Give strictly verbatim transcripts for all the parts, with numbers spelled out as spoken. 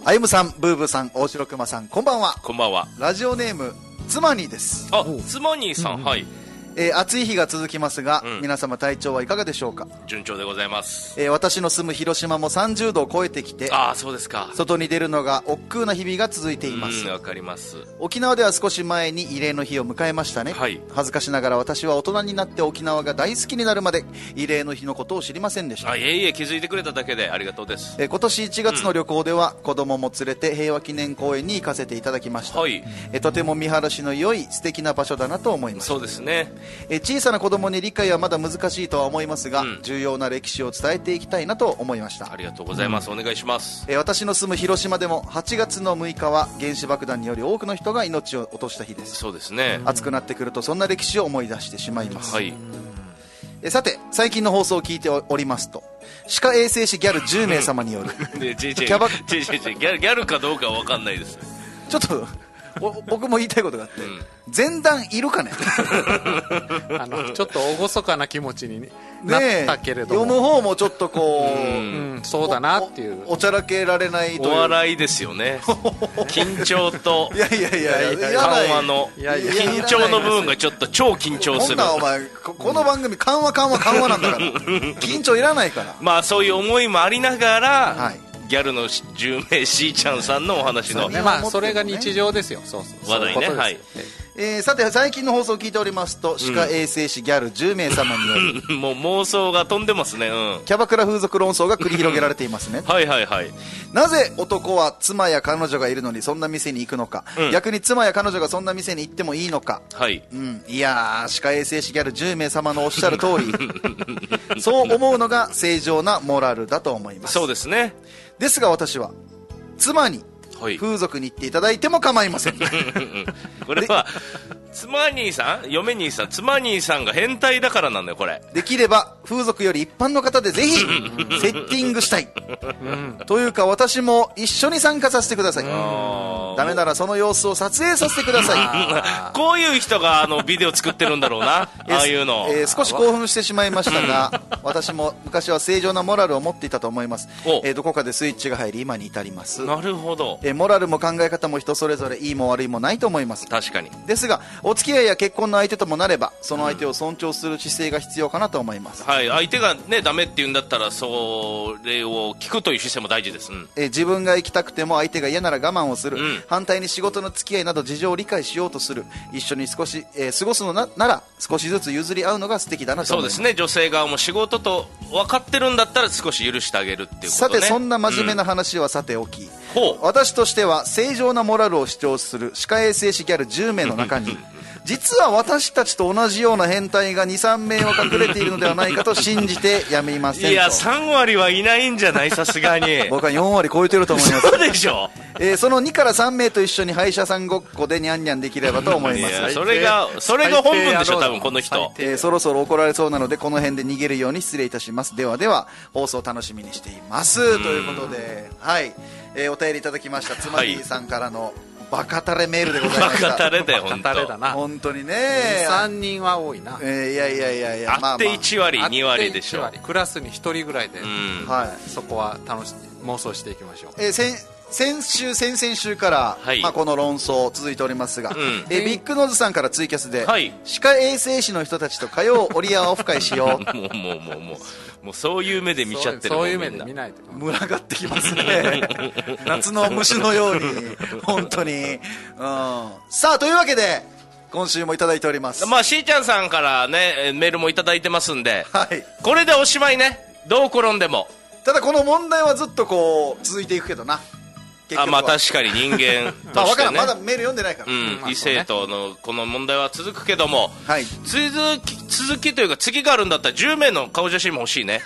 あゆむさん、ブーブーさん、大城熊さん、こんばんは。 こんばんは。 ラジオネームつまにです。 あ、つまにさん、うんうん、はい。 えー、暑い日が続きますが、 うん、 皆様体調はいかがでしょうか。 順調でございます。 えー、私の住む広島もさんじゅうどを超えてきて、 ああ、そうですか。 外に出るのが億劫な日々が続いています。 わかります。 沖縄では少し前に慰霊の日を迎えましたね、 はい、 恥ずかしながら私は大人になって沖縄が大好きになるまで慰霊の日のことを知りませんでした。 あ、いえいえ、気づいてくれただけでありがとうです。 えー、今年いちがつの旅行では、うん、子供も連れて平和記念公園に行かせていただきました、 はい、 えー、とても見晴らしの良い素敵な場所だなと思いました。 そうですね。 えー、小さな子供に理解はまだ難しいとは思いますが、うん、重要な歴史を伝えていきたいなと思いました。 ありがとうございます、うん、お願いします。 えー、私の住む広島でもはちがつのむいかは原子爆弾により多くの人が命を落とした日です。 そうですね。 暑くなってくるとそんな歴史を思い出してしまいます、 はい。 えー、さて最近の放送を聞いておりますと、歯科衛生士ギャルじゅうめい様によるね、ギャルかどうかは分かんないです。 ちょっと僕も言いたいことがあって、うん、前段いるかねあのちょっと厳かな気持ちになったけれども、 読む方もちょっとこう、 うんうん、そうだなっていうお, お, おちゃらけられないという、 お笑いですよね緊張といやいやいやいや緩和の緊張の部分がちょっと超緊張する。 こんなお前 こ, この番組緩和緩和緩和なんだから緊張いらないから。 まあそういう思いもありながら、はい、ギャルのじゅうめいしーちゃんさんのお話の、 ね、まあそれが日常ですよ。そうそう話題ね。はい。 えー、さて最近の放送を聞いておりますと、歯科衛生士ギャルじゅうめい様による、 うん、もう妄想が飛んでますね、うん、 キャバクラ風俗論争が繰り広げられていますねはいはいはい。 なぜ男は妻や彼女がいるのにそんな店に行くのか、うん、逆に妻や彼女がそんな店に行ってもいいのか、 はい、 うん、いやー、歯科衛生士ギャルじゅうめい様のおっしゃる通りそう思うのが正常なモラルだと思います。 そうですね。 ですが私は妻に風俗に行っていただいても構いませんこれは妻兄さん、嫁兄さん、妻兄さんが変態だからなんだよこれ。 できれば風俗より一般の方でぜひセッティングしたい、うん、というか私も一緒に参加させてください。ダメならその様子を撮影させてくださいこういう人があのビデオ作ってるんだろうなああいうの、 えー、少し興奮してしまいましたが私も昔は正常なモラルを持っていたと思います、えー、どこかでスイッチが入り今に至ります。 なるほど、 えー、モラルも考え方も人それぞれいいも悪いもないと思います。 確かに。 ですがお付き合いや結婚の相手ともなればその相手を尊重する姿勢が必要かなと思います、 うん、はい。相手がねダメって言うんだったらそれを聞くという姿勢も大事です、うん、 えー、自分が行きたくても相手が嫌なら我慢をする、うん、反対に仕事の付き合いなど事情を理解しようとする、一緒に少し、えー、過ごすの な, なら少しずつ譲り合うのが素敵だなと思います。 そうですね。女性側も仕事と分かってるんだったら少し許してあげるっていうことね。 さてそんな真面目な話はさておき、うん、私としては正常なモラルを主張する歯科衛生士ギャルじゅうめいの中に実は私たちと同じような変態が にさんめいは隠れているのではないかと信じてやめませんと。 いやさんわりはいないんじゃない、さすがに僕はよんわり超えてると思います。 そうでしょ、 えー、そのにからさんめいと一緒に歯医者さんごっこでニャンニャンできればと思います。 いやそれがそれが本文でしょ多分この人、 えー、そろそろ怒られそうなのでこの辺で逃げるように失礼いたします。ではでは放送楽しみにしていますということで、はい、えー、お便りいただきましたつまりさんからの、はい、バカタレメールでございました。 バカタレだよ本当。 本当にね。 にさんにんは多いな。 えー、いやいやいやいや。 あっていちわり、まあまあ、にわりでしょ。 クラスにひとりぐらいで、うん、はい、そこは楽し妄想していきましょう。 えー、先先週先々週から、はい、まあ、この論争続いておりますが、うん、えー、ビッグノーズさんからツイキャスで、はい、歯科衛生士の人たちと火曜折り合わオフ会しよう。 もうもうもうもう。もうそういう目で見ちゃってる。 そういう目で見ないと群がってきますね夏の虫のように本当に、うん、さあというわけで今週もいただいております。 まあしーちゃんさんからねメールもいただいてますんで、 はい、 これでおしまいね。どう転んでも。 ただこの問題はずっとこう続いていくけどな。 あ、まあ確かに人間としてねまあ分からん、まだメール読んでないから、 うん、異性とのこの問題は続くけども、はい、続き続きというか次があるんだったらじゅうめいの顔写真も欲しいね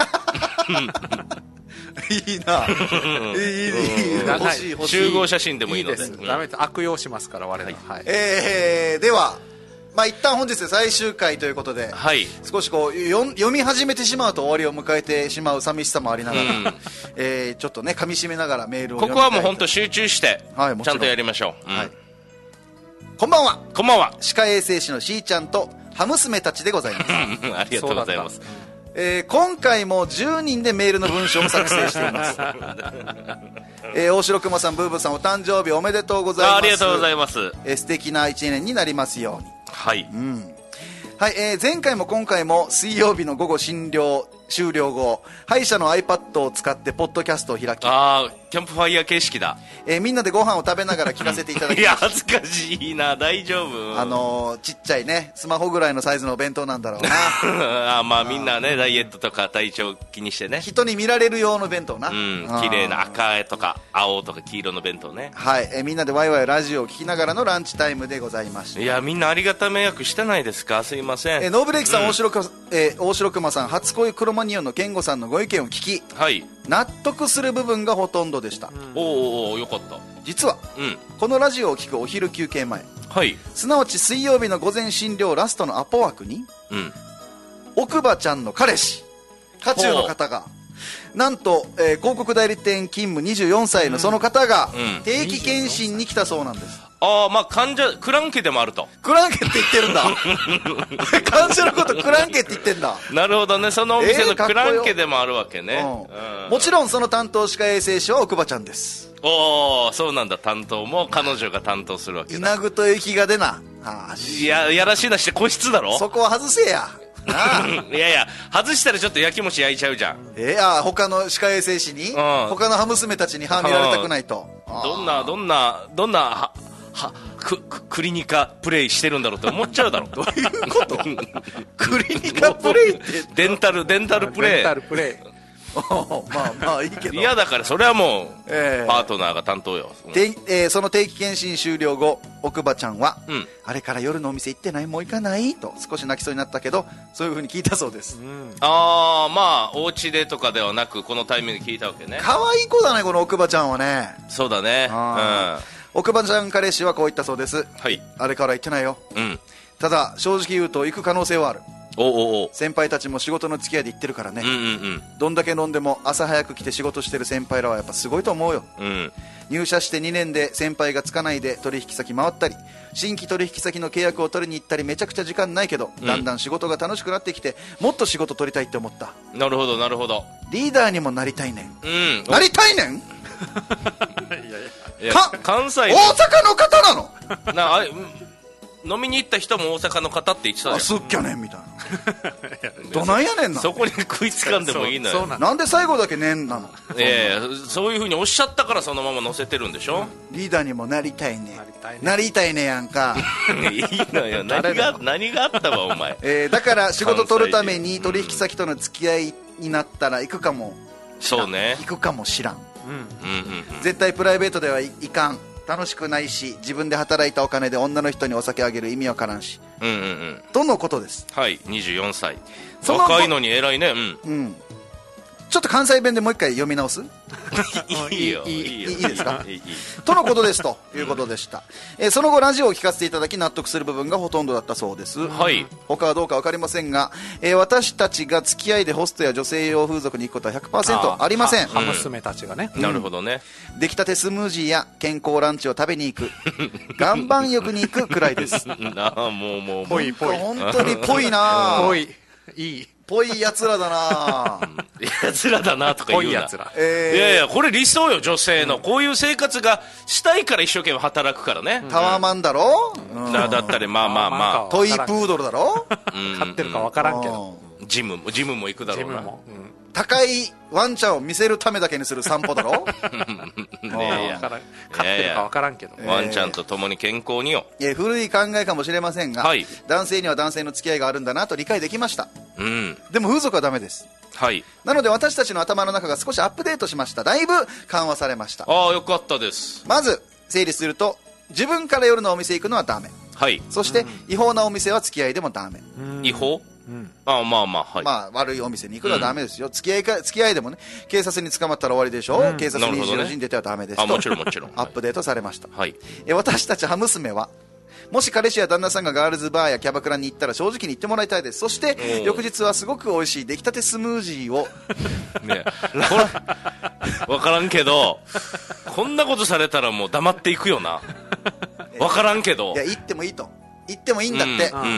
いいな、いい、いい、欲しい欲しい。 集合写真でもいいので。 いいです、うん、ダメです、悪用しますから我々は、はい、 えー、ではまあ、一旦本日で最終回ということで、はい、少しこう読み始めてしまうと終わりを迎えてしまう寂しさもありながら、うん、えー、ちょっとね噛み締めながらメールを読みたいと。 ここはもう本当集中して、はい、ちゃんとやりましょう、うん、はい、 こんばんは。 こんばんは。 歯科衛生士のしーちゃんとハム娘たちでございますありがとうございます。 えー、今回もじゅうにんでメールの文章を作成しています、えー、大城熊さん、ブーブーさん、お誕生日おめでとうございます。 ありがとうございます、 えー、素敵ないちねんになりますように。 はい、 うんはい、えー、前回も今回も水曜日の午後診療終了後、歯医者の iPad を使ってポッドキャストを開き、 あーキャンプファイヤー形式だ、 えー、みんなでご飯を食べながら聞かせていただきいや恥ずかしいな、大丈夫、 あのー、ちっちゃいねスマホぐらいのサイズのお弁当なんだろうなあまあみんなねダイエットとか体調気にしてね、 人に見られる用の弁当な、 うん綺麗な赤とか青とか黄色の弁当ね。 はい、えー、みんなでワイワイラジオを聞きながらのランチタイムでございました。 いやみんなありがた迷惑してないですか、すいません。 えー、ノーブレーキさん、 うん、 大城く、えー、大城熊さん、初恋クロマニオンの健吾さんのご意見を聞き、 はい、 納得する部分がほとんどでした、うん、 おーおーよかった。 実は、うん、このラジオを聞くお昼休憩前、はい、すなわち水曜日の午前診療ラストのアポ枠に、うん、奥歯ちゃんの彼氏渦中の方がなんと、えー、広告代理店勤務にじゅうよんさいのその方が、うん、定期検診に来たそうなんです。 ああ、まあ患者クランケでもあると。 クランケって言ってるんだ患者のことクランケって言ってんだ。 なるほどね、そのお店のクランケでもあるわけね、 えーうんうん、もちろんその担当歯科衛生士は奥歯ちゃんです。 おお、そうなんだ、担当も彼女が担当するわけだ。 稲具と雪が出な、はあ、 いややらしいなして個室だろ、 そこは外せやああいやいや外したらちょっと焼きもち焼いちゃうじゃん。 えー、あ他の歯科衛生士に、うん、他の歯娘たちに歯見られたくないと、 うん、どんなどんなどんなははク, クリニカプレイしてるんだろうって思っちゃうだろどういうことクリニカプレイってデンタルデンタルプレイデンタルプレイまあまあいいけど、 いやだからそれはもう、えー、パートナーが担当よ、 で、えー、その定期検診終了後、奥歯ちゃんは、うん、あれから夜のお店行ってない、もう行かないと少し泣きそうになったけど、そういう風に聞いたそうです、うん、 ああまあお家でとかではなくこのタイミングで聞いたわけね。 可愛い子だねこの奥歯ちゃんはね。 そうだね、うん、 奥歯ちゃん彼氏はこう言ったそうです、はい、あれから行ってないよ、うん、ただ正直言うと行く可能性はある。おおお、先輩たちも仕事の付き合いで行ってるからね、うんうんうん、どんだけ飲んでも朝早く来て仕事してる先輩らはやっぱすごいと思うよ、うん、入社してにねんで先輩がつかないで取引先回ったり新規取引先の契約を取りに行ったりめちゃくちゃ時間ないけど、うん、だんだん仕事が楽しくなってきてもっと仕事取りたいって思った。 なるほどなるほど、 リーダーにもなりたいねん、うん、なりたいねんいやいやか関西大阪の方なのなあ、 飲みに行った人も大阪の方って言ってたじゃん。 あ、すっきゃねんみたいなどないやねんな。 そこに食いつかんでもいいのよ。 な, なんで最後だけねんなの。 ええー、そういう風におっしゃったからそのまま載せてるんでしょ、 うん、リーダーにもなりたいねなりたいねやんかいいのよ何が何があったわお前、 えー、だから仕事取るために取引先との付き合いになったら行くかもそうね行くかもしらん、 うんうんうんうん、 絶対プライベートではいかん、楽しくないし自分で働いたお金で女の人にお酒あげる意味わからんし、うんうんうん、とのことです。 はい、にじゅうよんさい若いのに偉いね、うん、うん、 ちょっと関西弁でもう一回読み直すいいよいい, い, いいですかいいいいとのことですということでした、うん、えー、その後ラジオを聞かせていただき納得する部分がほとんどだったそうです、はい、他はどうか分かりませんが、えー、私たちが付き合いでホストや女性用風俗に行くことは ひゃくパーセント あ, ありません。 ハ娘たちがね、 うん、なるほどね。 出来たてスムージーや健康ランチを食べに行く岩盤浴に行くくらいですあもうもうぽいぽい本当にぽいなぽいいいぽいやつらだなやつらだなとか言うな、 やつら、 えー、いやいやこれ理想よ女性の、うん、こういう生活がしたいから一生懸命働くからね、 タワーマンだろ、 うん、だ, だったりまあまあまあトイプードルだろ飼ってるか分からんけど、 ジムもジムも行くだろうな、うん、 高いワンちゃんを見せるためだけにする散歩だろいやいや飼ってるか分からんけど、 ワンちゃんと共に健康によ、 いや古い考えかもしれませんが、はい、男性には男性の付き合いがあるんだなと理解できました、うん、でも風俗はダメです、はい、なので私たちの頭の中が少しアップデートしました。だいぶ緩和されました。 ああよかったです。 まず整理すると自分から夜のお店行くのはダメ、はい、そして、うん、違法なお店は付き合いでもダメ、 うん、違法、うん、あまあまあ、はい、 まあ悪いお店に行くのはダメですよ、うん、付き合いか付き合いでもね警察に捕まったら終わりでしょ、うん、警察ににじゅうよじに出てはダメですと、 ね、あもちろんもちろんアップデートされました、はい、え私たちハ娘はもし彼氏や旦那さんがガールズバーやキャバクラに行ったら正直に言ってもらいたいです。そして翌日はすごく美味しい出来たてスムージーをね分からんけどこんなことされたらもう黙っていくよな分からんけど、 いや言ってもいいと言ってもいいんだって、うんうん、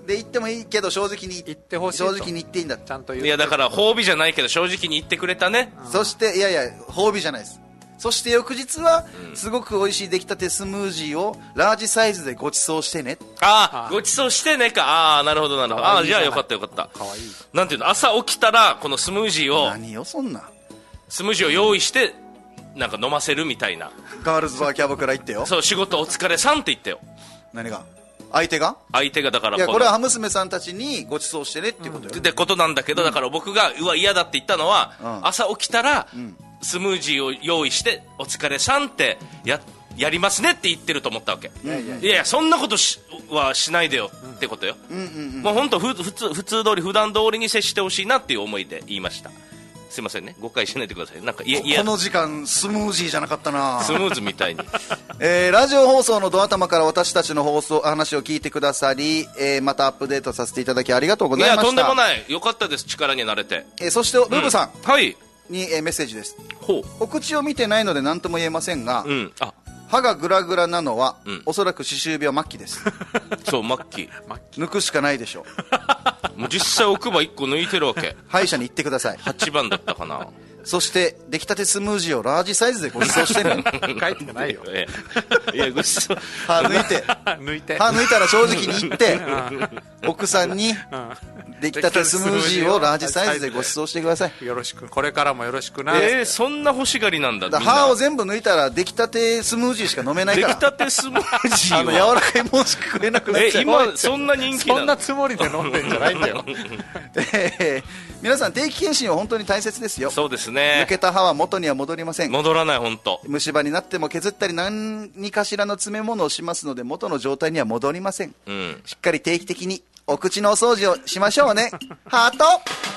で言ってもいいけど正直に言ってほしい正直に言っていいんだ。 ちゃんと言いやだから褒美じゃないけど正直に言ってくれたね。 そしていやいや褒美じゃないです。そして翌日は、うん、すごく美味しい出来たてスムージーをラージサイズでご馳走してね。 ああご馳走してねか。ああなるほどなるほど。ああじゃあよかったよかった。かわいい。なんていうの朝起きたらこのスムージーを何よそんなスムージーを用意してなんか飲ませるみたいな。 ガールズバーキャバクラ行ってよ。 そう仕事お疲れさんって言ってよ。 何が相手が相手がだからいやこれはハ娘さんたちにご馳走してねっていうことよ、 うん、ってことなんだけど、だから僕がうわ嫌だって言ったのは、うん、朝起きたら、うん、スムージーを用意してお疲れさんってややりますねって言ってると思ったわけ。いやいやいやそんなことしはしないでよってことよ、うんうんうんうん、もう本当ふ普通普通通り普段通りに接してほしいなっていう思いで言いました。すいませんね誤解しないでください。なんかいやいやこの時間スムージーじゃなかったな。 スムーズみたいに、 えー、ラジオ放送のドア玉から私たちの放送話を聞いてくださり、えー、またアップデートさせていただきありがとうございました。 いやとんでもないよかったです。力になれて、 えー、そしてルブさん、 うん、はいに、えー、メッセージです。 ほうお口を見てないので何とも言えませんが、 うん、あ歯がグラグラなのは、 うん、 おそらく歯周病末期です。 そう末期抜くしかないでしょう。もう実際奥歯いっこ抜いてるわけ。 歯医者に行ってください。 はちばんだったかな。 そして出来たてスムージーをラージサイズでご馳走してね。 書いてないよ。 いやご馳走歯抜いて抜いて歯抜いたら正直に言って奥さんに出来たてスムージーをラージサイズでご馳走してください。 よろしくこれからもよろしくな。 えー、そんな欲しがりなんだ。 だ歯を全部抜いたら出来たてスムージーしか飲めないから。 出来たてスムージーはあの柔らかいものしか食えなくなっちゃう。 え今そんな人気なの。 そんなつもりで飲んでんじゃないんだよ。 えー、皆さん定期検診は本当に大切ですよ。 そうですね。 抜けた歯は元には戻りません。 戻らない本当。 虫歯になっても削ったり何かしらの詰め物をしますので元の状態には戻りません、うん、しっかり定期的にお口のお掃除をしましょうね。ハート。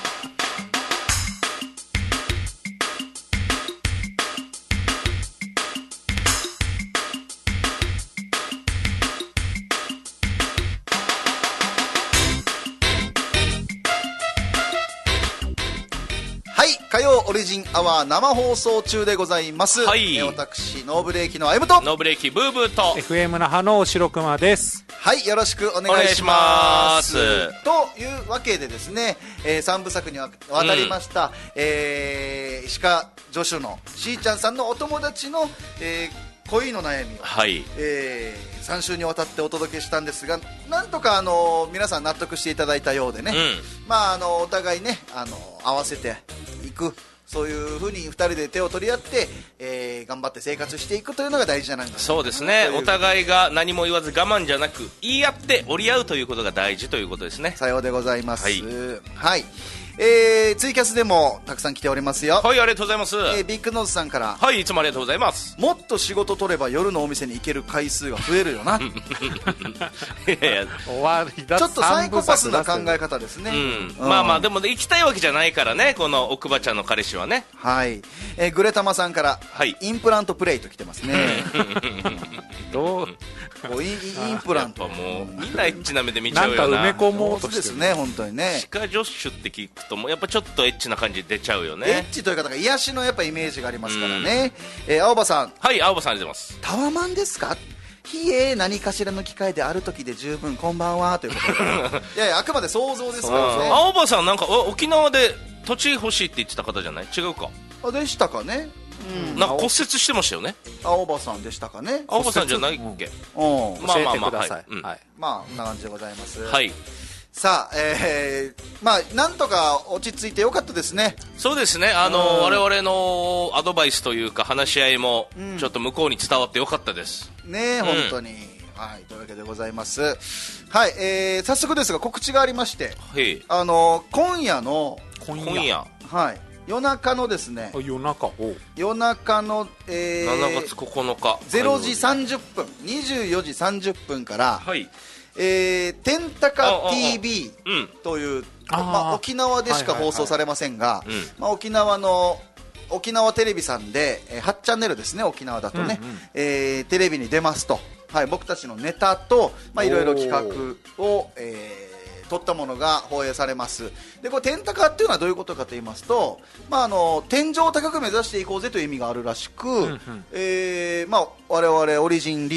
火曜オリジンアワー生放送中でございます、はい、え私ノーブレーキのあゆむとノーブレーキブーブーとエフエム 那覇の白熊です。 はい、よろしくお願いしますというわけでですね、えー、さんぶさくにわたりました、うんえー、歯科助手のしーちゃんさんのお友達の、えー、恋の悩みを、 はいえー、さん週にわたってお届けしたんですが、なんとかあの皆さん納得していただいたようでね、うんまあ、あのお互いねあの合わせていく、そういうふうにふたりで手を取り合って、えー、頑張って生活していくというのが大事じゃないかな。 そうですね、お互いが何も言わず我慢じゃなく言い合って折り合うということが大事ということですね。 さようでございます。はい、はいえー、ツイキャスでもたくさん来ておりますよ。 はい、ありがとうございます、 えー、ビッグノーズさんから、 はい、いつもありがとうございます。 もっと仕事取れば夜のお店に行ける回数が増えるよな。いやいや終わりだ。ちょっとサイコパスな考え方ですね、 うんうん、まあまあでも、ね、行きたいわけじゃないからね、この奥歯ちゃんの彼氏はね。 はい、えー、グレタマさんから、 はい、 インプラントプレイと来てますね。 どうイン, インプラントもうみんなエッチな目で見ちゃうよな。 なんか埋め込もうとしてるですね、本当にね。 歯科助手って聞くともうやっぱちょっとエッチな感じ出ちゃうよね。 エッチというか、だから癒しのやっぱイメージがありますからね、うんえー、青葉さん。 はい、青葉さんありがとうございます。 タワマンですか。ひえ何かしらの機会である時で十分こんばんはということでいやいやあくまで想像ですからね。 青葉さんなんか沖縄で土地欲しいって言ってた方じゃない？違うか。 あでしたかね、 うん、なんか骨折してましたよね。 青葉さんでしたかね。 青葉さんじゃないっけ、うん、 うん、まあまあまあ、はい、 うんはい、まあこんな感じでございます。 はい。 さあ、えー、まあなんとか落ち着いてよかったですね。 そうですね、あの、うん、我々のアドバイスというか話し合いもちょっと向こうに伝わってよかったです、 うん、ねえ、うん、本当に。はい、というわけでございます。はい、えー、早速ですが告知がありまして、あの今夜の今夜、今夜はい、夜中のですね、 夜中夜中の、えー、 しちがつここのかれいじさんじゅっぷんにじゅうよじさんじゅっぷんから、 はいえー、テンタカ ティービー という、まあ、沖縄でしか放送されませんが、まあ、沖縄の沖縄テレビさんで、えー、はちチャンネルですね、沖縄だとね、うんうんえー、テレビに出ますと、はい、僕たちのネタといろいろ企画を、えー撮ったものが放映されます。でこれテンタカっていうのはどういうことかと言いますと、まあ、あの天井を高く目指していこうぜという意味があるらしく、うんうんえーまあ、我々オリジンリル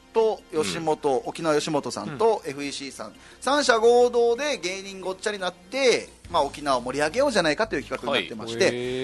と吉本、うん、沖縄吉本さんと エフイーシー さん、うん、さん社合同で芸人ごっちゃになって、まあ、沖縄を盛り上げようじゃないかという企画になってまして、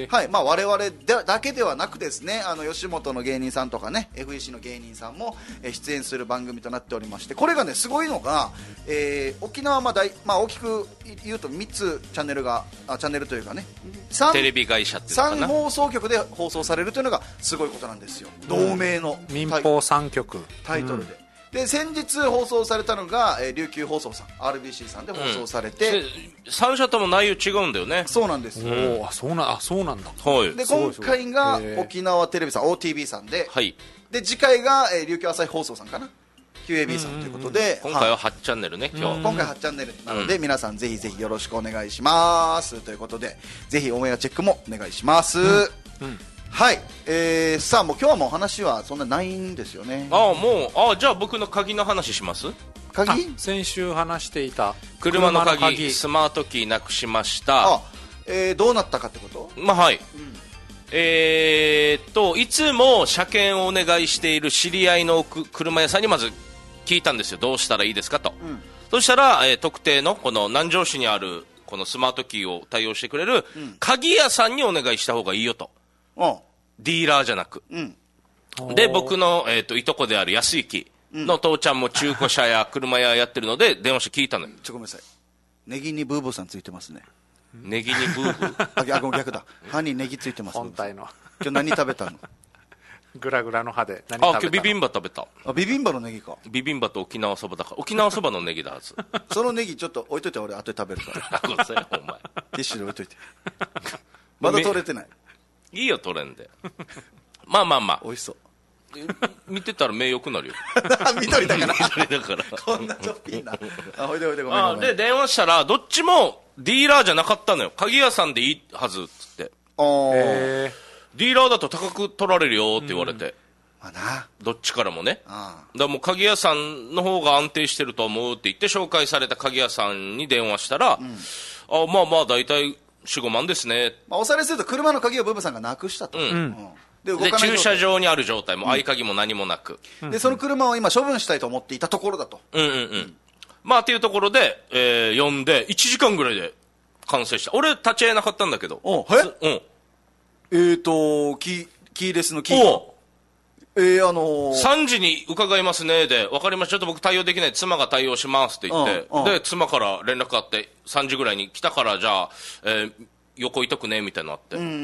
はいはい、まあ、我々だけではなくですね、あの吉本の芸人さんとかね エフイーシー の芸人さんも出演する番組となっておりまして、これがねすごいのが、えー、沖縄はまあ大、まあ、大きく言うとみっつチャンネルがあチャンネルというかねテレビ会社っていうのかな、 さん放送局で放送されるというのがすごいことなんですよ、同名の民放さん局タイトルで、うん、で先日放送されたのが、えー、琉球放送さん アールビーシー さんで放送されて、 うん、さん社とも内容違うんだよね。 そうなんですよ、 おー、あ、そうな、あ、そうなんだ、 はい、 で今回が沖縄テレビさん オーティービー さんで、 はい、 で次回が、えー、琉球朝日放送さんかな キューエービー さんということで、 今回ははちチャンネルね、今日今回はちチャンネルなので、うん、皆さんぜひぜひよろしくお願いしますということで、ぜひオンエアチェックもお願いします、うんうん、はい、えー、さあもう今日はもう話はそんなないんですよね。 ああ、もう、あ、じゃあ僕の鍵の話します。 鍵、 先週話していた車の 鍵, 車の鍵スマートキーなくしました。 あ、えー、どうなったかってこと。 まあはい、うん、えー、っといつも車検をお願いしている知り合いの車屋さんにまず聞いたんですよ、どうしたらいいですかと、うん、そしたら、えー、特定のこの南城市にあるこのスマートキーを対応してくれる鍵屋さんにお願いした方がいいよと、うん、ディーラーじゃなく、うん、で僕の、えー、といとこである安行の父ちゃんも中古車や車屋やってるので電話して聞いたのよ。 ちょごめんなさい、ネギにブーブーさんついてますね。 ネギにブーブーあ、ごめん逆だ、歯にネギついてます。 本体の今日何食べたの。 グラグラの歯で何食べたの。 あ、今日ビビンバ食べた。 あ、ビビンバのネギか。 ビビンバと沖縄そばだから沖縄そばのネギだはずそのネギちょっと置いといて、俺後で食べるからごめんなさい、お前ティッシュで置いといてまだ取れてない。 いいよ取れんでまあまあまあ美味しそう。 見てたら目良くなるよ緑だから緑だからこんなちょっぴーなあ、ほいでほいでごめんごめん。 あで電話したらどっちもディーラーじゃなかったのよ。鍵屋さんでいいはずっつって、 あー、 ディーラーだと高く取られるよって言われて、 うん、まあな、 どっちからもね。 あだからもう鍵屋さんの方が安定してると思うって言って紹介された鍵屋さんに電話したら、うん、あ、まあまあ大体よん、ごまんですね、 まあ、おさらいすると車の鍵をブブさんがなくしたと、うんうん、 で動かないで駐車場にある状態も合鍵も何もなく、 うん、でその車を今処分したいと思っていたところだと、 うんうんうん、まあっていうところで、えー、呼んでいちじかんぐらいで完成した。俺立ち会えなかったんだけど、 おえ、うん、えーとキー、キーレスのキーか、えー、あのー、 さんじに伺いますねで、分かりました、ちょっと僕対応できない、妻が対応しますって言って、うんうん、で妻から連絡あってさんじぐらいに来たからじゃあ、えー、横いとくねみたいになって、うんうんうん、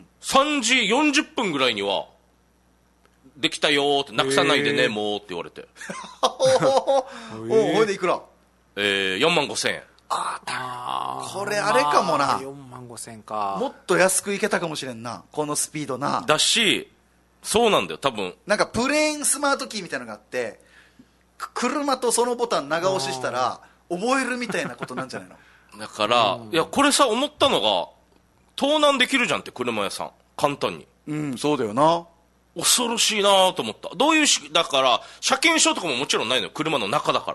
さんじよんじゅっぷんぐらいにはできたよって、なくさないでね、えー、もうって言われておお、ほいでいくら、 えー、よんまんごせんえん。 ああ、これあれかもな、まあ、 よんまんごせんえんか。 もっと安くいけたかもしれんな、このスピードな。 だし、そうなんだよ多分。 なんかプレーンスマートキーみたいなのがあって、車とそのボタン長押ししたら覚えるみたいなことなんじゃないの。 だからいやこれさ思ったのが、盗難できるじゃんって車屋さん簡単に。 うん、そうだよな。 恐ろしいなと思った。どういうし、だから車検証とかももちろんないのよ、車の中だから、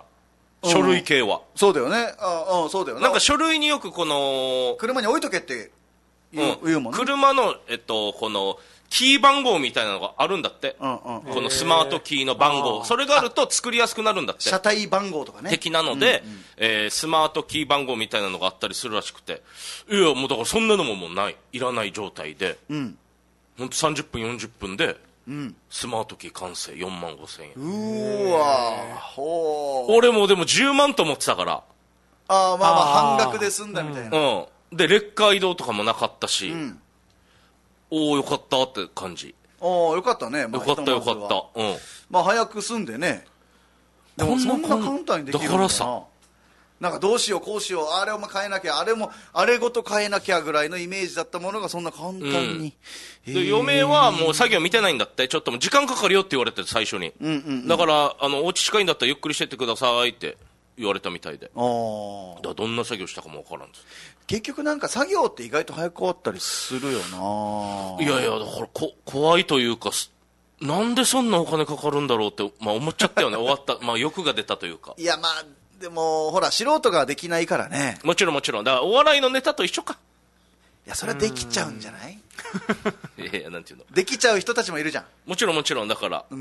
書類系は。 そうだよね。ああ、そうだよね。 なんか書類によくこの車に置いとけって言う、うん、言うもんね。 車の、えっと、このキー番号みたいなのがあるんだって、うんうん、このスマートキーの番号、それがあると作りやすくなるんだって、 車体番号とかね的なので、うんうん、えー、スマートキー番号みたいなのがあったりするらしくて、いやもうだからそんなのももうない、いらない状態で、うん、ほんとさんじゅっぷんよんじゅっぷんで、うん、スマートキー完成、よんまんごせんえん。 うーわー、ほー。 俺もでもじゅうまんと思ってたから、 ああ、まあまあ半額で済んだみたいな、 うん、でレッカー移動とかもなかったし、うん、おおよかったって感じ。 おおよかったね、まあ、 よかったよかった、うん、 まあ早く済んでね。でもそんな簡単にできるんだな。だからさ、なんかどうしようこうしよう、あれも変えなきゃ、あれもあれごと変えなきゃぐらいのイメージだったものがそんな簡単に、うん、 で嫁はもう作業見てないんだって、ちょっともう時間かかるよって言われて最初に、うんうんうん、だからあのお家近いんだったらゆっくりしてってくださいって言われたみたいで、あだからどんな作業したかもわからんです。 結局なんか作業って意外と早く終わったりするよな。 いやいやだからこ怖いというか、なんでそんなお金かかるんだろうって、まあ、思っちゃったよね終わった、まあ、欲が出たというか。 いやまあでもほら素人ができないからね。 もちろんもちろん、だからお笑いのネタと一緒か。 いやそれはできちゃうんじゃない。 いやいやなんていうの、 できちゃう人たちもいるじゃん。 もちろんもちろん、だから、 うん、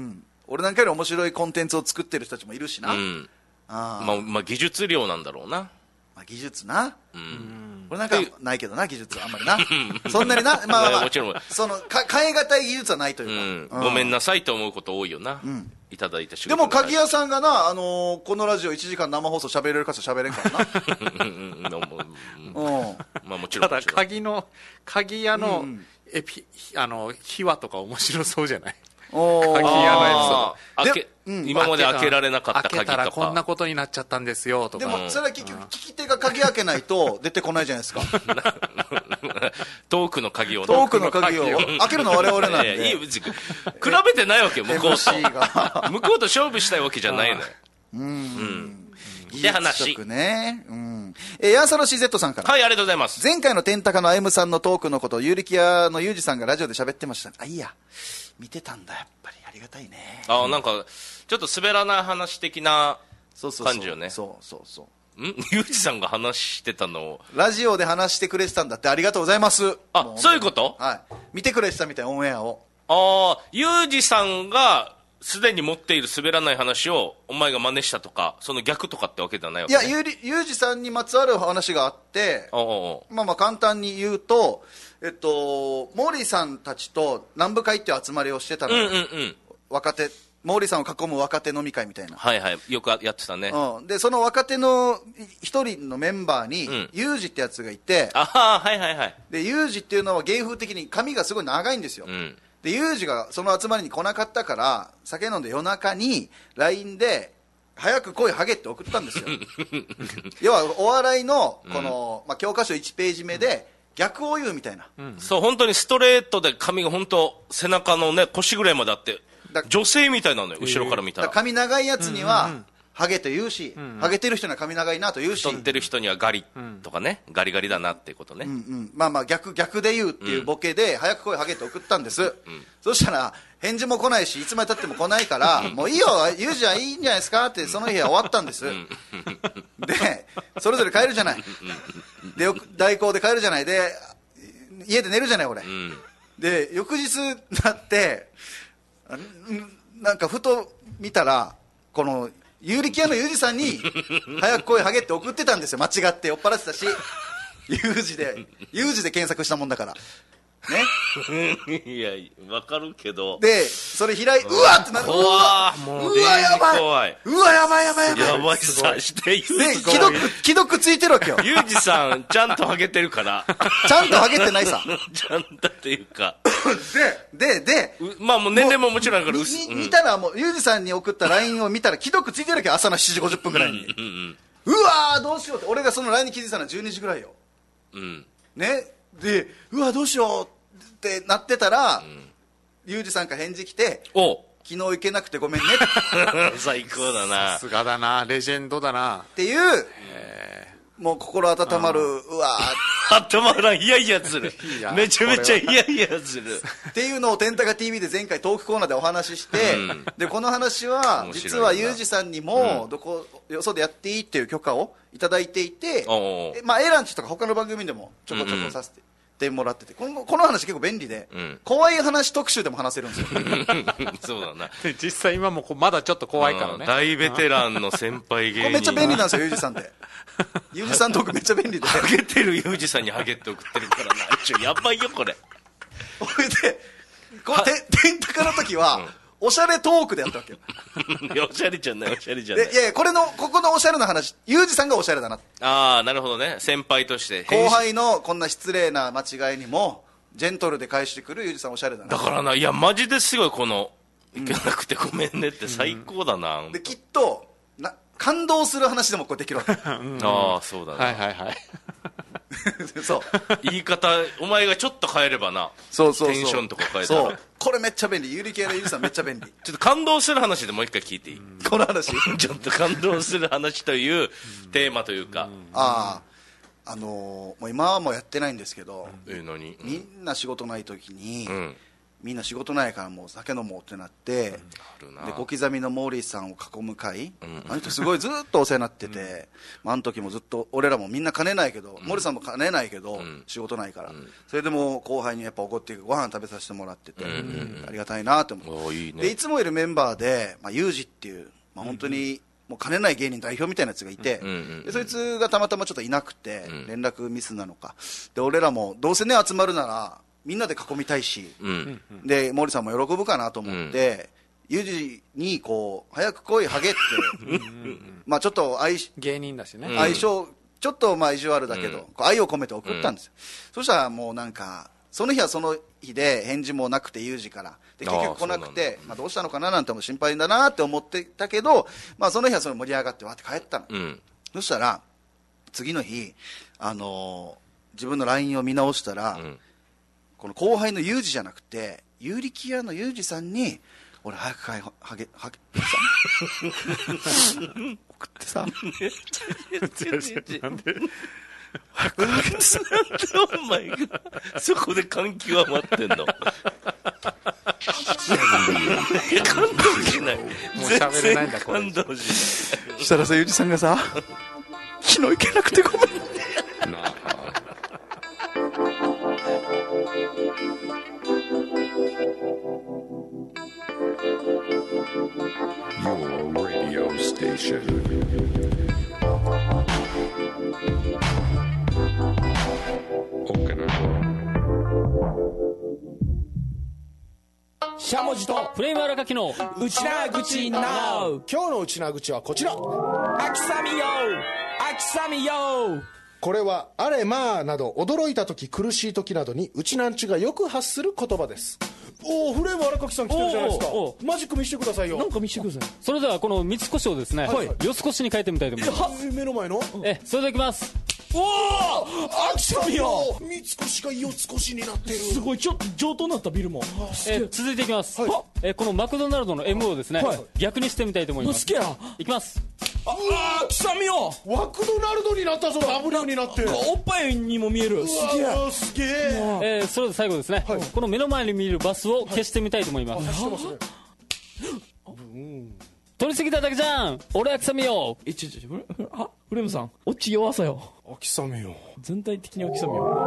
俺なんかより面白いコンテンツを作ってる人たちもいるしな、 うん、 あまあ、まあ技術量なんだろうな、 まあ、技術な、 うん、 俺なんかないけどな技術はあんまりなそんなにな、まあまあまあ、 もちろんそのか変え難い技術はないというか、 うん、ごめんなさいと思うこと多いよな、うん、いただいた仕事でも鍵屋さんがな、あのー、このラジオいちじかん生放送喋れるかつ喋れんからなうんまあもちろんただ鍵の鍵屋のエピ、うん、あの秘話とか面白そうじゃない？鍵屋のエピソードうん、今まで開けられなかった鍵とか、 開けたらこんなことになっちゃったんですよとか。 でもそれは結局聞き手が鍵開けないと出てこないじゃないですかトークの鍵をトークの鍵を開けるのは我々なんで、いやいいよ、 比べてないわけよ向こうと向こうと勝負したいわけじゃないのよ。うん、うんで話ね、うん、えー、ヤーサロ シーゼット さんから、 はい、ありがとうございます。 前回の天高のあゆむさんのトークのことを有力屋のユージさんがラジオで喋ってました。あ、いいや、見てたんだ、やっぱりありがたいね。 あ、なんかちょっと滑らない話的な感じよね。 そうそうそう、 んユージさんが話してたのをラジオで話してくれてたんだって。ありがとうございます。 あ、そういうこと。 はい、見てくれてたみたい、オンエアを。 ああ、ユージさんがすでに持っている滑らない話をお前が真似したとか、その逆とかってわけではないわけ、ね、 いや、ユージさんにまつわる話があって、 おうおうまあまあ簡単に言うと、えっと、モーリーさんたちと南部会っていう集まりをしてたの、 うんうんうん、 若手、モーリーさんを囲む若手飲み会みたいな。 はいはい、よくやってたね。 うん、でその若手の一人のメンバーに、うん、ユージってやつがいて、 あははいはいはい。 でユージっていうのは芸風的に髪がすごい長いんですよ、うん、でユージがその集まりに来なかったから酒飲んで夜中に ライン で早く来いハゲって送ったんですよ要はお笑いのこの、うん、まあ、教科書いちページ目で逆を言うみたいな、 うん、そう本当にストレートで髪が本当背中のね腰ぐらいまであって女性みたいなのよ、後ろから見たら。 髪長いやつには、うんうんうん、ハゲと言うし、うんうん、ハゲてる人には髪長いなと言うし、 太ってる人にはガリとかね、うん、ガリガリだなっていうことね、 うんうん、まあまあ 逆, 逆で言うっていうボケで、うん、早く来いハゲって送ったんです、うん、そしたら返事も来ないしいつまでたっても来ないからもういいよユージはいいんじゃないですかってその日は終わったんです、うん、でそれぞれ帰るじゃないで代行で帰るじゃないで家で寝るじゃない俺、うん、で翌日になってなんかふと見たらこの有力屋のユージさんに早く来いハゲって送ってたんですよ。間違って酔っ払ってたしユージでユージで検索したもんだからねいやわかるけどでそれ開いうわってなるうわもううわやばいうわやばいやばいやばいやばいさしてで既読既読ついてるわけよユージさんちゃんとハゲてるからちゃんとハゲてないさちゃんとっていうかでででまあもう年齢ももちろんあるから見、見たらもうユージさんに送った ライン を見たら既読ついてるわけよ朝のしちじごじゅっぷんぐらいに、うんうんうん、うわーどうしようって俺がその ライン に気づいたのはじゅうにじぐらいよ、うんね、でうわどうしようってなってたら、うん、ユージさんから返事来てお昨日行けなくてごめんね最高だなさすがだなレジェンドだなっていう、えー、もう心温まるうわ頭らヒヤヒヤするめちゃめちゃヒヤヒヤするっていうのを天高 ティーブイ で前回トークコーナーでお話しして、うん、でこの話は実はユージさんにもどこよそでやっていいっていう許可をいただいていて、うん、まあ A ランチとか他の番組でもちょこちょこさせて、うんてもらっててこの、この話結構便利で、うん、怖い話特集でも話せるんですよそうだな実際今もまだちょっと怖いからね大ベテランの先輩芸人これめっちゃ便利なんですよユージさんってユージさんトークめっちゃ便利でハゲてるユージさんにハゲって送ってるからなちょやばいよこれこれでこう天高の時は、うんおしゃれトークでやったわけよいやおしゃれじゃないおしゃれじゃないいやいやこれのここのおしゃれな話ユージさんがおしゃれだなああなるほどね先輩として後輩のこんな失礼な間違いにもジェントルで返してくるユージさんおしゃれだなだからないやマジですごいこのいけなくてごめんねって最高だな、 うん、できっとな感動する話でもこうできるわけ、 うん、ああそうだねはいはいはいそう言い方お前がちょっと変えればなそうそうそうテンションとか変えたらそうこれめっちゃ便利ユリ系のユリさんめっちゃ便利ちょっと感動する話でもう一回聞いていいこの話ちょっと感動する話というテーマというかあああのー、もう今はもうやってないんですけどえ何みんな仕事ない時に、うんみんな仕事ないからもう酒飲もうってなって、うん、で小刻みのモーリーさんを囲む会、うん、あの人すごいずっとお世話になってて、うんまあ、あの時もずっと俺らもみんな金ないけど、うん、モーリーさんも金ないけど、うん、仕事ないから、うん、それでも後輩にやっぱ怒ってご飯食べさせてもらってて、うん、ありがたいなと思う。いいね、でいつもいるメンバーで、まあ、ユージっていう、まあ、本当に、うんもう金ない芸人代表みたいなやつがいて、うんうんうん、でそいつがたまたまちょっといなくて、うん、連絡ミスなのかで俺らもどうせね集まるならみんなで囲みたいし、うん、で毛利さんも喜ぶかなと思って、うん、ユージにこう早く来いハゲってまあちょっと相芸人だしね相性ちょっとまあ意地悪だけど、うん、愛を込めて送ったんですよ、うん、そしたらもうなんかその日はその日で返事もなくてユージからで結局来なくてまあ、どうしたのかななんても心配だなって思ってたけど、まあ、その日はそれ盛り上がってわって帰ったの、うん、そしたら次の日、あのー、自分の ライン を見直したら、うん、この後輩のユージじゃなくて有力屋のユージさんに俺早く帰はげはげ送ってさなんで早くハゲてさお前がそこで感極まってんのいや感動しないもう喋れないんだ感動しないしたらさユージさんがさ昨日行けなくてごめんなあ Your radio station しゃもじとフレーム荒垣のうちなぐちなう。今日のうちなぐちはこちら。あきさみよあきさみよ。これはあれまあなど驚いた時苦しい時などにうちなんちゅがよく発する言葉です。おおフレーム荒垣さん来てるじゃないですか。マジック見せてくださいよ。なんか見せてください。 それではこの三越をですね、はい、四越に変えてみたいと思います。 え目の前のえそれではいきます。 おおあきさみよ三越が四越になってる。すごいちょっと上等になったビルも。 え続いていきます、はいえこのマクドナルドの エム をですね、はい、逆にしてみたいと思います。 すげえいきます。 ああきさみよマクドナルドになったぞ。ダブルになっておっぱいにも見える。すげえすげえ、 えー、それで最後ですね、はい、この目の前に見えるバスを消してみたいと思います。 消してますね。 取りすぎただけじゃん俺はきさみよ。 えちょちょあフレームさんオチ弱さよ。あきさみよ全体的にあきさみよ。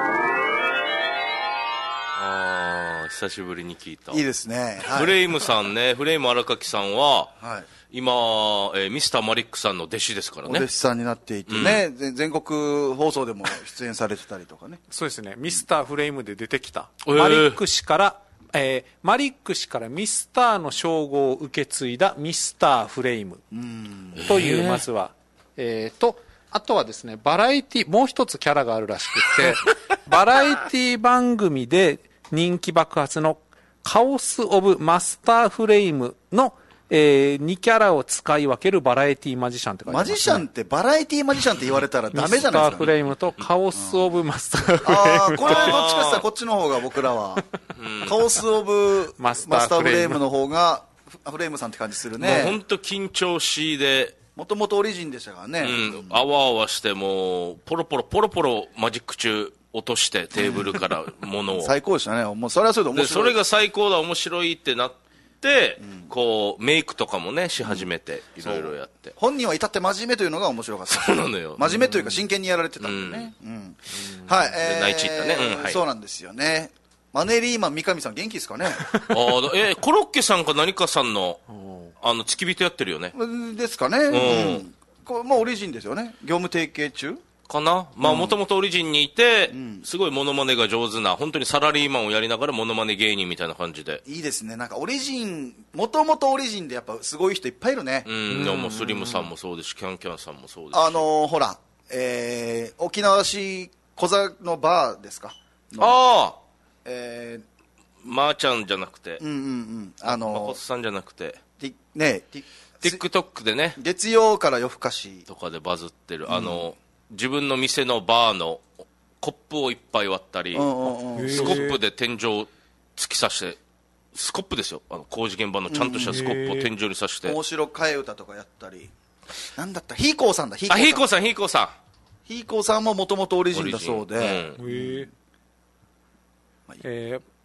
あー久しぶりに聞いた。 いいですね、はい、 フレームさんねフレーム荒垣さんは、はい、今、えー、ミスターマリックさんの弟子ですからね。 お弟子さんになっていてね、うん、全国放送でも出演されてたりとかねそうですねミスターフレームで出てきた、えー、マリック氏からえー、マリック氏からミスターの称号を受け継いだミスターフレイムという、まずは、えー、とあとはですねバラエティもう一つキャラがあるらしくてバラエティ番組で人気爆発のカオス・オブ・マスターフレイムのえー、にキャラを使い分けるバラエティマジシャンって書いてます、ね、 マジシャンってバラエティマジシャンって言われたらダメじゃないですか、ね、 ミスターフレイムとカオスオブマスターフレイム、 ああこれどっちかって言ったらこっちの方が僕らは、うん、カオスオブマスターフレイムの方がフレイムさんって感じするね。 もう本当緊張しいでもともとオリジンでしたからね、 うん、あわあわしてもポロポロポロポロマジック中落としてテーブルから物を最高でしたね。もうそれはそれで面白い。 でそれが最高だ面白いってなってで、うん、こうメイクとかもねし始めていろいろやって、 本人は至って真面目というのが面白かった。 そうなのよ。 真面目というか真剣にやられてたんでね、うんうん、はい、えー、 内地行ったね、うんはい、 そうなんですよね。マネリーマン三上さん元気ですかね。あえー、コロッケさんか何かさんのあの付き人やってるよねですかね、うんうん、これもうオリジンですよね。業務提携中かな。まあもともとオリジンにいて、うん、すごいモノマネが上手な本当にサラリーマンをやりながらモノマネ芸人みたいな感じでいいですね。なんかオリジンもともとオリジンでやっぱすごい人いっぱいいるね。 うんでもスリムさんもそうですしキャンキャンさんもそうですしあのー、ほら、えー、沖縄市小座のバーですかああえー、 まーちゃんじゃなくてうんうんうんあのー、 まこさんじゃなくてね TikTok でね月曜から夜更かしとかでバズってる、うん、あの自分の店のバーのコップをいっぱい割ったり、うんうん、スコップで天井突き刺してスコップですよあの工事現場のちゃんとしたスコップを天井に刺して、うん、 面白替え歌とかやったりなんだったヒーコーさんだヒーコーさんヒーコーさんヒーコーさんももともとオリジンだそうで、 うんえー、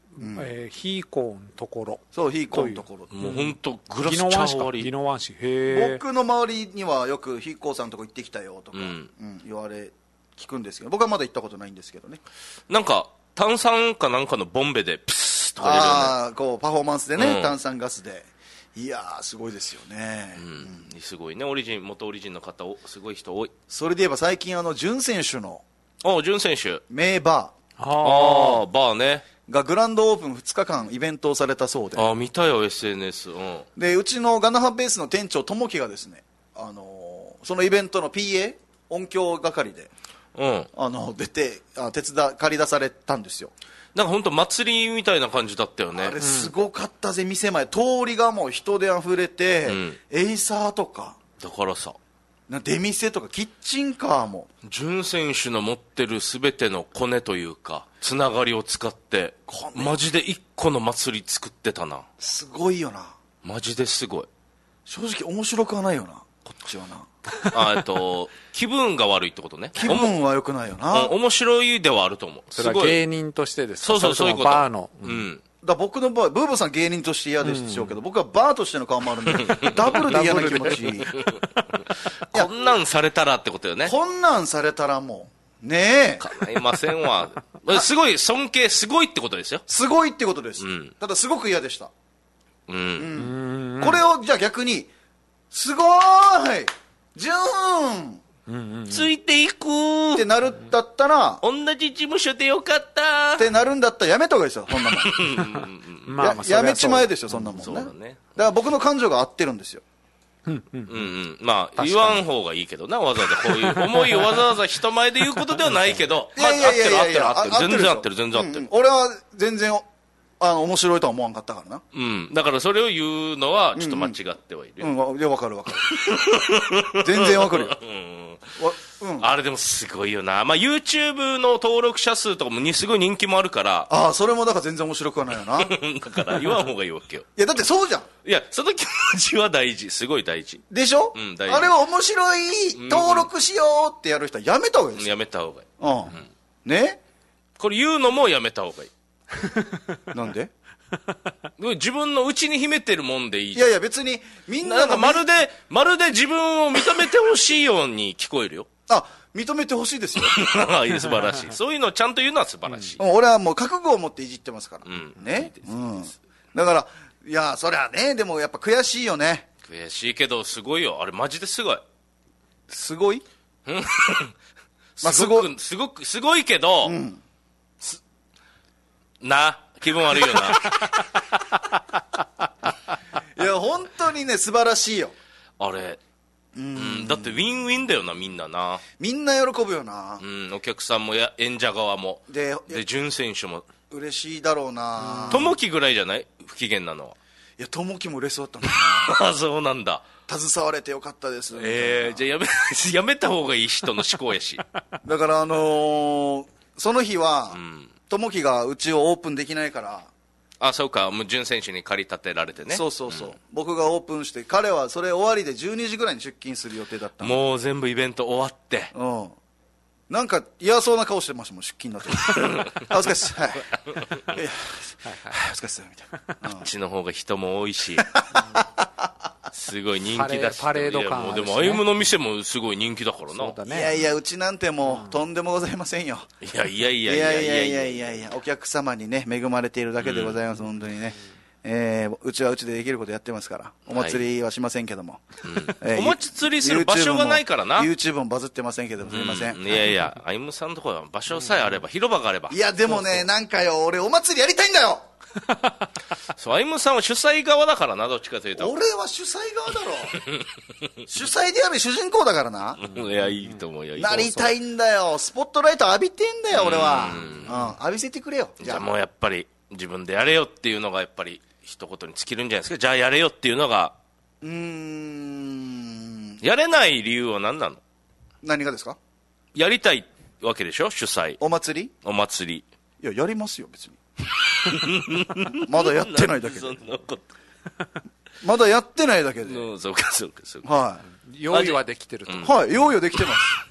うんえー、ヒーコーのところ。 そう、ヒーコーのところ。 もう本当グラスチャー割り。 宜野湾市。へ僕の周りにはよくヒーコーさんのとこ行ってきたよとか、うんうん、言われ聞くんですけど、僕はまだ行ったことないんですけどね。 なんか炭酸かなんかのボンベでプスッとか入れるよね。 ああ、こうパフォーマンスでね、 うん、 炭酸ガスで。いやーすごいですよね、 うんうん、すごいね。オリジン元オリジンの方すごい人多い。 それで言えば最近あのジュン選手のあジュン選手名バーああバーねがグランドオープンふつかかんイベントをされたそうで、 あ見たよ エスエヌエス、うん、 でうちのガナハベースの店長友樹がですね、あのー、そのイベントの ピーエー 音響係で、うん、あの出てあ手伝借り出されたんですよ。 なんか本当祭りみたいな感じだったよね。 あれすごかったぜ、店前通りがもう人であふれて、うん、エイサーとかだからさ出店とかキッチンカーもジュン選手の持ってる全てのコネというかつながりを使ってマジで一個の祭り作ってたな。 すごいよな、 マジですごい。 正直面白くはないよなこっちはなあえっと気分が悪いってことね。 気分は良くないよな、 うん、面白いではあると思う。 それは芸人としてですか。 そうそうそういうこと。 バーの、 うん、だ僕の場合ブーブーさん芸人として嫌でしょうけど、うん、僕はバーとしての顔もあるんでダブルで嫌な気持ちこんなんされたらってことよね。 こんなんされたらもうねえ叶いませんわすごい尊敬すごいってことですよ。 すごいってことです、うん、ただすごく嫌でした、うんうん、これをじゃあ逆にすごーいジューン、うんうんうん、 ついていくってなるんだったら同じ事務所でよかったってなるんだったらやめた方がいいですよそんなもんまあまあ や, やめちまえですよそんなもんね。そうだね。だから僕の感情が合ってるんですよ。 うんうんうん、まあ言わん方がいいけどな、わざわざこういう思いをわざわざ人前で言うことではないけどまあ合ってる合ってる合ってる全然合ってる全然合ってる、うんうん、 俺は全然あの面白いとは思わんかったからな。 うん。だからそれを言うのはちょっと間違ってはいるよ。 うん、うん、いや分かる分かる全然分かるよ、うんうん、あれでもすごいよな。まあ YouTube の登録者数とかもにすごい人気もあるから。 ああそれもだから全然面白くはないよなだから言わん方がいいわけよ。 いやだってそうじゃん。 いやその気持ちは大事、すごい大事でしょ、うん、大事。あれは面白い登録しようってやる人はやめた方がいいですよ。 やめた方がいい、 うんうん、ねこれ言うのもやめた方がいいなんで自分の内に秘めてるもんでいいじゃん。 いやいや別にみんななんかまるでまるで自分を認めてほしいように聞こえるよ。 あ認めてほしいですよいや素晴らしいそういうのをちゃんと言うのは素晴らしい、 うん、俺はもう覚悟を持っていじってますから、うん、ねいいです、 うん、だからいやそりゃねでもやっぱ悔しいよね。 悔しいけどすごいよあれマジですごいすごいすごくすごくすごいけど、うん、な気分悪いよないや本当にね素晴らしいよあれ。うん、うん、だってウィンウィンだよなみんなな。 みんな喜ぶよな、 うん、お客さんもや演者側もでで潤選手も嬉しいだろうな。 友樹ぐらいじゃない不機嫌なのは。 いや友樹も嬉しそうだったなあそうなんだ。 携われてよかったですえー、じゃあやめやめた方がいい人の思考やしだからあのー、その日は、うん友樹がうちをオープンできないから。 あそうかもう潤選手に駆り立てられてね。 そうそうそう、うん、僕がオープンして彼はそれ終わりでじゅうにじぐらいに出勤する予定だったもう全部イベント終わってうんなんか嫌そうな顔してましたもん出勤だとあお疲れっすはいいやいやお疲れっすみたいな、うん、 こっちの方が人も多いしすごい人気だしパレード感あるし、ね、 でも歩夢の店もすごい人気だからな。 そうだね、いやいやうちなんてもう、うん、とんでもございませんよ。 いやいやいやいやいやいやいやいやいやお客様にね恵まれているだけでございます、うん、本当にね、えー、うちはうちでできることやってますからお祭りはしませんけども、はいうんえー、 お祭りする場所がないからな。 YouTube もバズってませんけどもすみません、 うん、いやいや歩夢さんのところは場所さえあれば、うん、広場があれば。 いやでもねそうそうなんかよ俺お祭りやりたいんだよそう歩夢さんは主催側だからなどっちかというと。 俺は主催側だろ主催である主人公だからな。 いやいいと思うよ。 なりたいんだよスポットライト浴びてんだよ俺は、うんうん、浴びせてくれよ。 じゃあもうやっぱり自分でやれよっていうのがやっぱり一言に尽きるんじゃないですか。じゃあやれよっていうのがうーんやれない理由は何なの。 何がですか。 やりたいわけでしょ主催。 お祭りお祭りいややりますよ別にまだやってないだけでまだやってないだけで、 うん、そうかそうかそうか、 はい、 用意はできてると、 うん、はい用意はできてます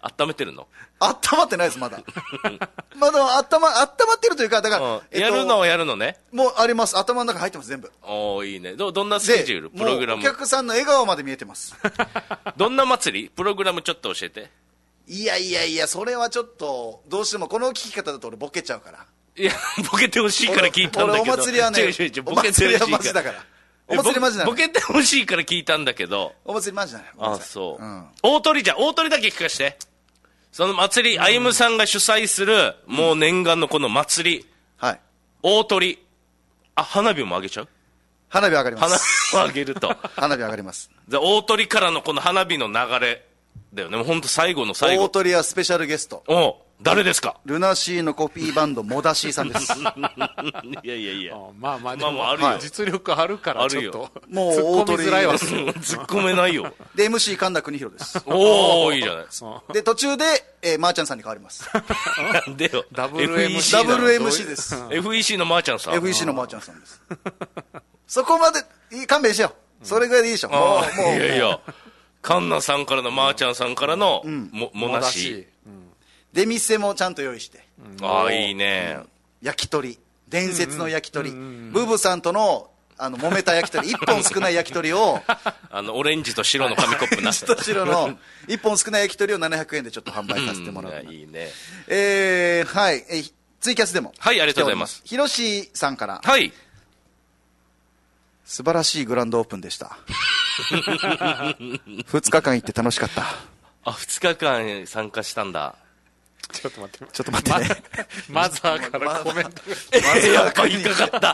温めてるの？ 温まってないです、まだ。まだ温ま、温まってるというか、だから、 うんえっと、やるのはやるのね。 もうあります。頭の中入ってます、全部。 おー、いいね。ど、どんなスケジュールプログラム。 お客さんの笑顔まで見えてます。 どんな祭りプログラムちょっと教えて。 いやいやいや、それはちょっと、どうしてもこの聞き方だと俺ボケちゃうから。 いや、ボケてほしいから聞いたんだけど。 俺お祭りはね、 違う違う違うお祭りはマジだから。お祭りマジなの。 ボケてほしいから聞いたんだけど。 お祭りマジだよ。 あ、そう。 うん、 大鳥じゃ、大鳥だけ聞かして。その祭り、歩夢さんが主催する、もう念願のこの祭り。 はい。 大鳥。あ、花火もあげちゃう？ 花火上がります。 花火をあげると。 花火上がります。 じゃ大鳥からのこの花火の流れだよね。もうほんと最後の最後。 大鳥はスペシャルゲスト。 お誰ですか？ ルナシーのコピーバンド、モダシーさんです。 いやいやいや。 まあまあ、 まあまああるよ。 実力あるから、ちょっと。 もう突っ込みづらいわ。 突っ込めないよ。 で、エムシー 神田邦弘です。 おー、いいじゃない。 で、途中で、えー、まーちゃんさんに変わります。 なんでよ。 ダブル エムシー。 ダブル エムシー です。 エフイーシー のまーちゃんさん。 エフイーシー のまーちゃんさんです。そこまで、いい勘弁しよう。それぐらいでいいでしょ。もう、もう。 いやいや。カンナさんからのまーちゃんさんからの、も、もなし。 出店もちゃんと用意して。 ああ、いいね。 焼き鳥。伝説の焼き鳥。ブブさんとの、あの、揉めた焼き鳥。一本少ない焼き鳥を、 あの、オレンジと白の紙コップな。 オレンジと白の、一本少ない焼き鳥をななひゃくえんでちょっと販売させてもらう。 いいね。 えー、はい。え、ツイキャスでも。 はい、ありがとうございます。 ひろしさんから。 はい。 素晴らしいグランドオープンでした。ふつかかん行って楽しかった。 あ、ふつかかん参加したんだ。 ちょっと待って。 ちょっと待ってね。 マザーからコメント。 え、やっぱ引っかかった。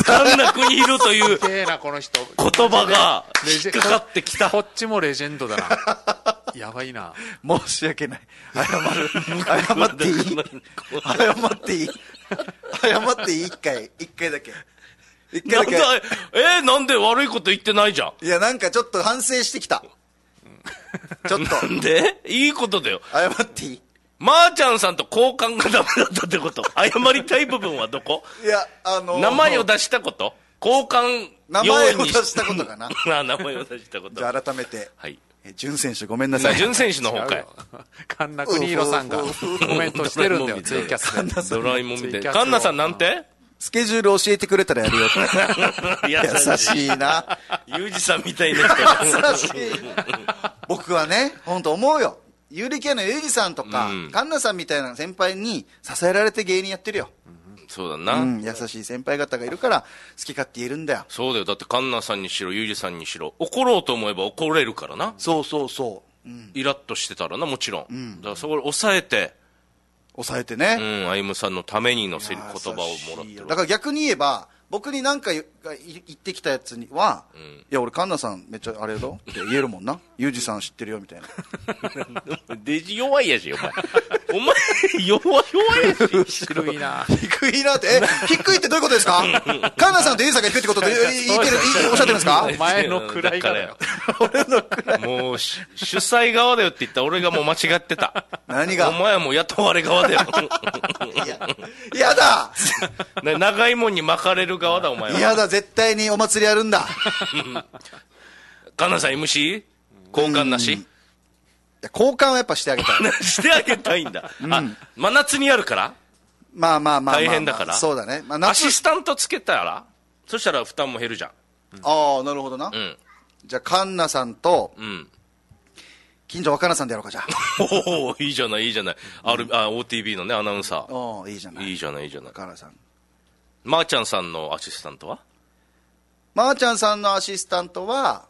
カンナ国広というすげえな、この人。 言葉が引っかかってきた。 こっちもレジェンドだな。やばいな。 申し訳ない。謝る。謝っていい謝っていい謝っていい一回。一回だけ。一回だけ。 なんだ、えー、なんで悪いこと言ってないじゃん。 いや、なんかちょっと反省してきた。ちょっと。 なんでいいことだよ。 謝っていいまーちゃんさんと交換がダメだったってこと謝りたい部分はどこ？ いや、あのー、 名前を出したこと交換名前を出したことかなあ、名前を出したこと。 じゃあ改めて。 はい。 え、潤選手ごめんなさい。 潤選手の方かい。 神田国広さんがコメントしてるんだよ、ツイキャスで。 ドラえもんみたいな。神田さんなんてスケジュール教えてくれたらやるよ。優しいな。 ユージさんみたいな人。 優しい。僕はね、本当思うよ。ユーリ系のユージさんとか、うん、カンナさんみたいな先輩に支えられて芸人やってるよ。 うん、そうだな、 うん。優しい先輩方がいるから好き勝手言えるんだよ。 そうだよ。だってカンナさんにしろ、ユージさんにしろ、怒ろうと思えば怒れるからな。 そうそうそう。 うん、イラッとしてたらな、もちろん。うん、だからそこを抑えて、 抑えてね。 うん、歩夢さんのためにのせる言葉をもらってる。 だから逆に言えば、僕に何か言ってきたやつには、うん、いや俺カンナさんめっちゃあれだろって言えるもんな。ユージさん知ってるよみたいな。 デジ弱いやしお前。お前弱弱いやし。 低いな。 低いなって。え、低いってどういうことですか？カンナさんとユージさんが低いってことで言ってる、おっしゃってるんですか？ お前の位がだよ。 俺の位。 もう主催側だよって言った俺がもう間違ってた。 何が？ お前はもう雇われ側だよ。 いや、やだ。 長いもんに巻かれる側だお前は。 嫌だ、絶対にお祭りやるんだ。 カンナさん エムシー 交換なし？いや交換はやっぱしてあげたい。 してあげたいんだ。うん、あ、真夏にやるから？ まあまあまあ、まあ、 大変だから。 そうだね。 まあ、アシスタントつけたらそしたら負担も減るじゃん。 うん、ああ、なるほどな。うん、じゃあカンナさんと、うん、近所若菜さんでやろうか、じゃあ。 おお、いいじゃないいいじゃない。うん、R、あ オーティービー のねアナウンサー。 おお、いいじゃない。 いいじゃないいいじゃない。 若菜さん。 まーちゃんさんのアシスタントは？ まーちゃんさんのアシスタントは、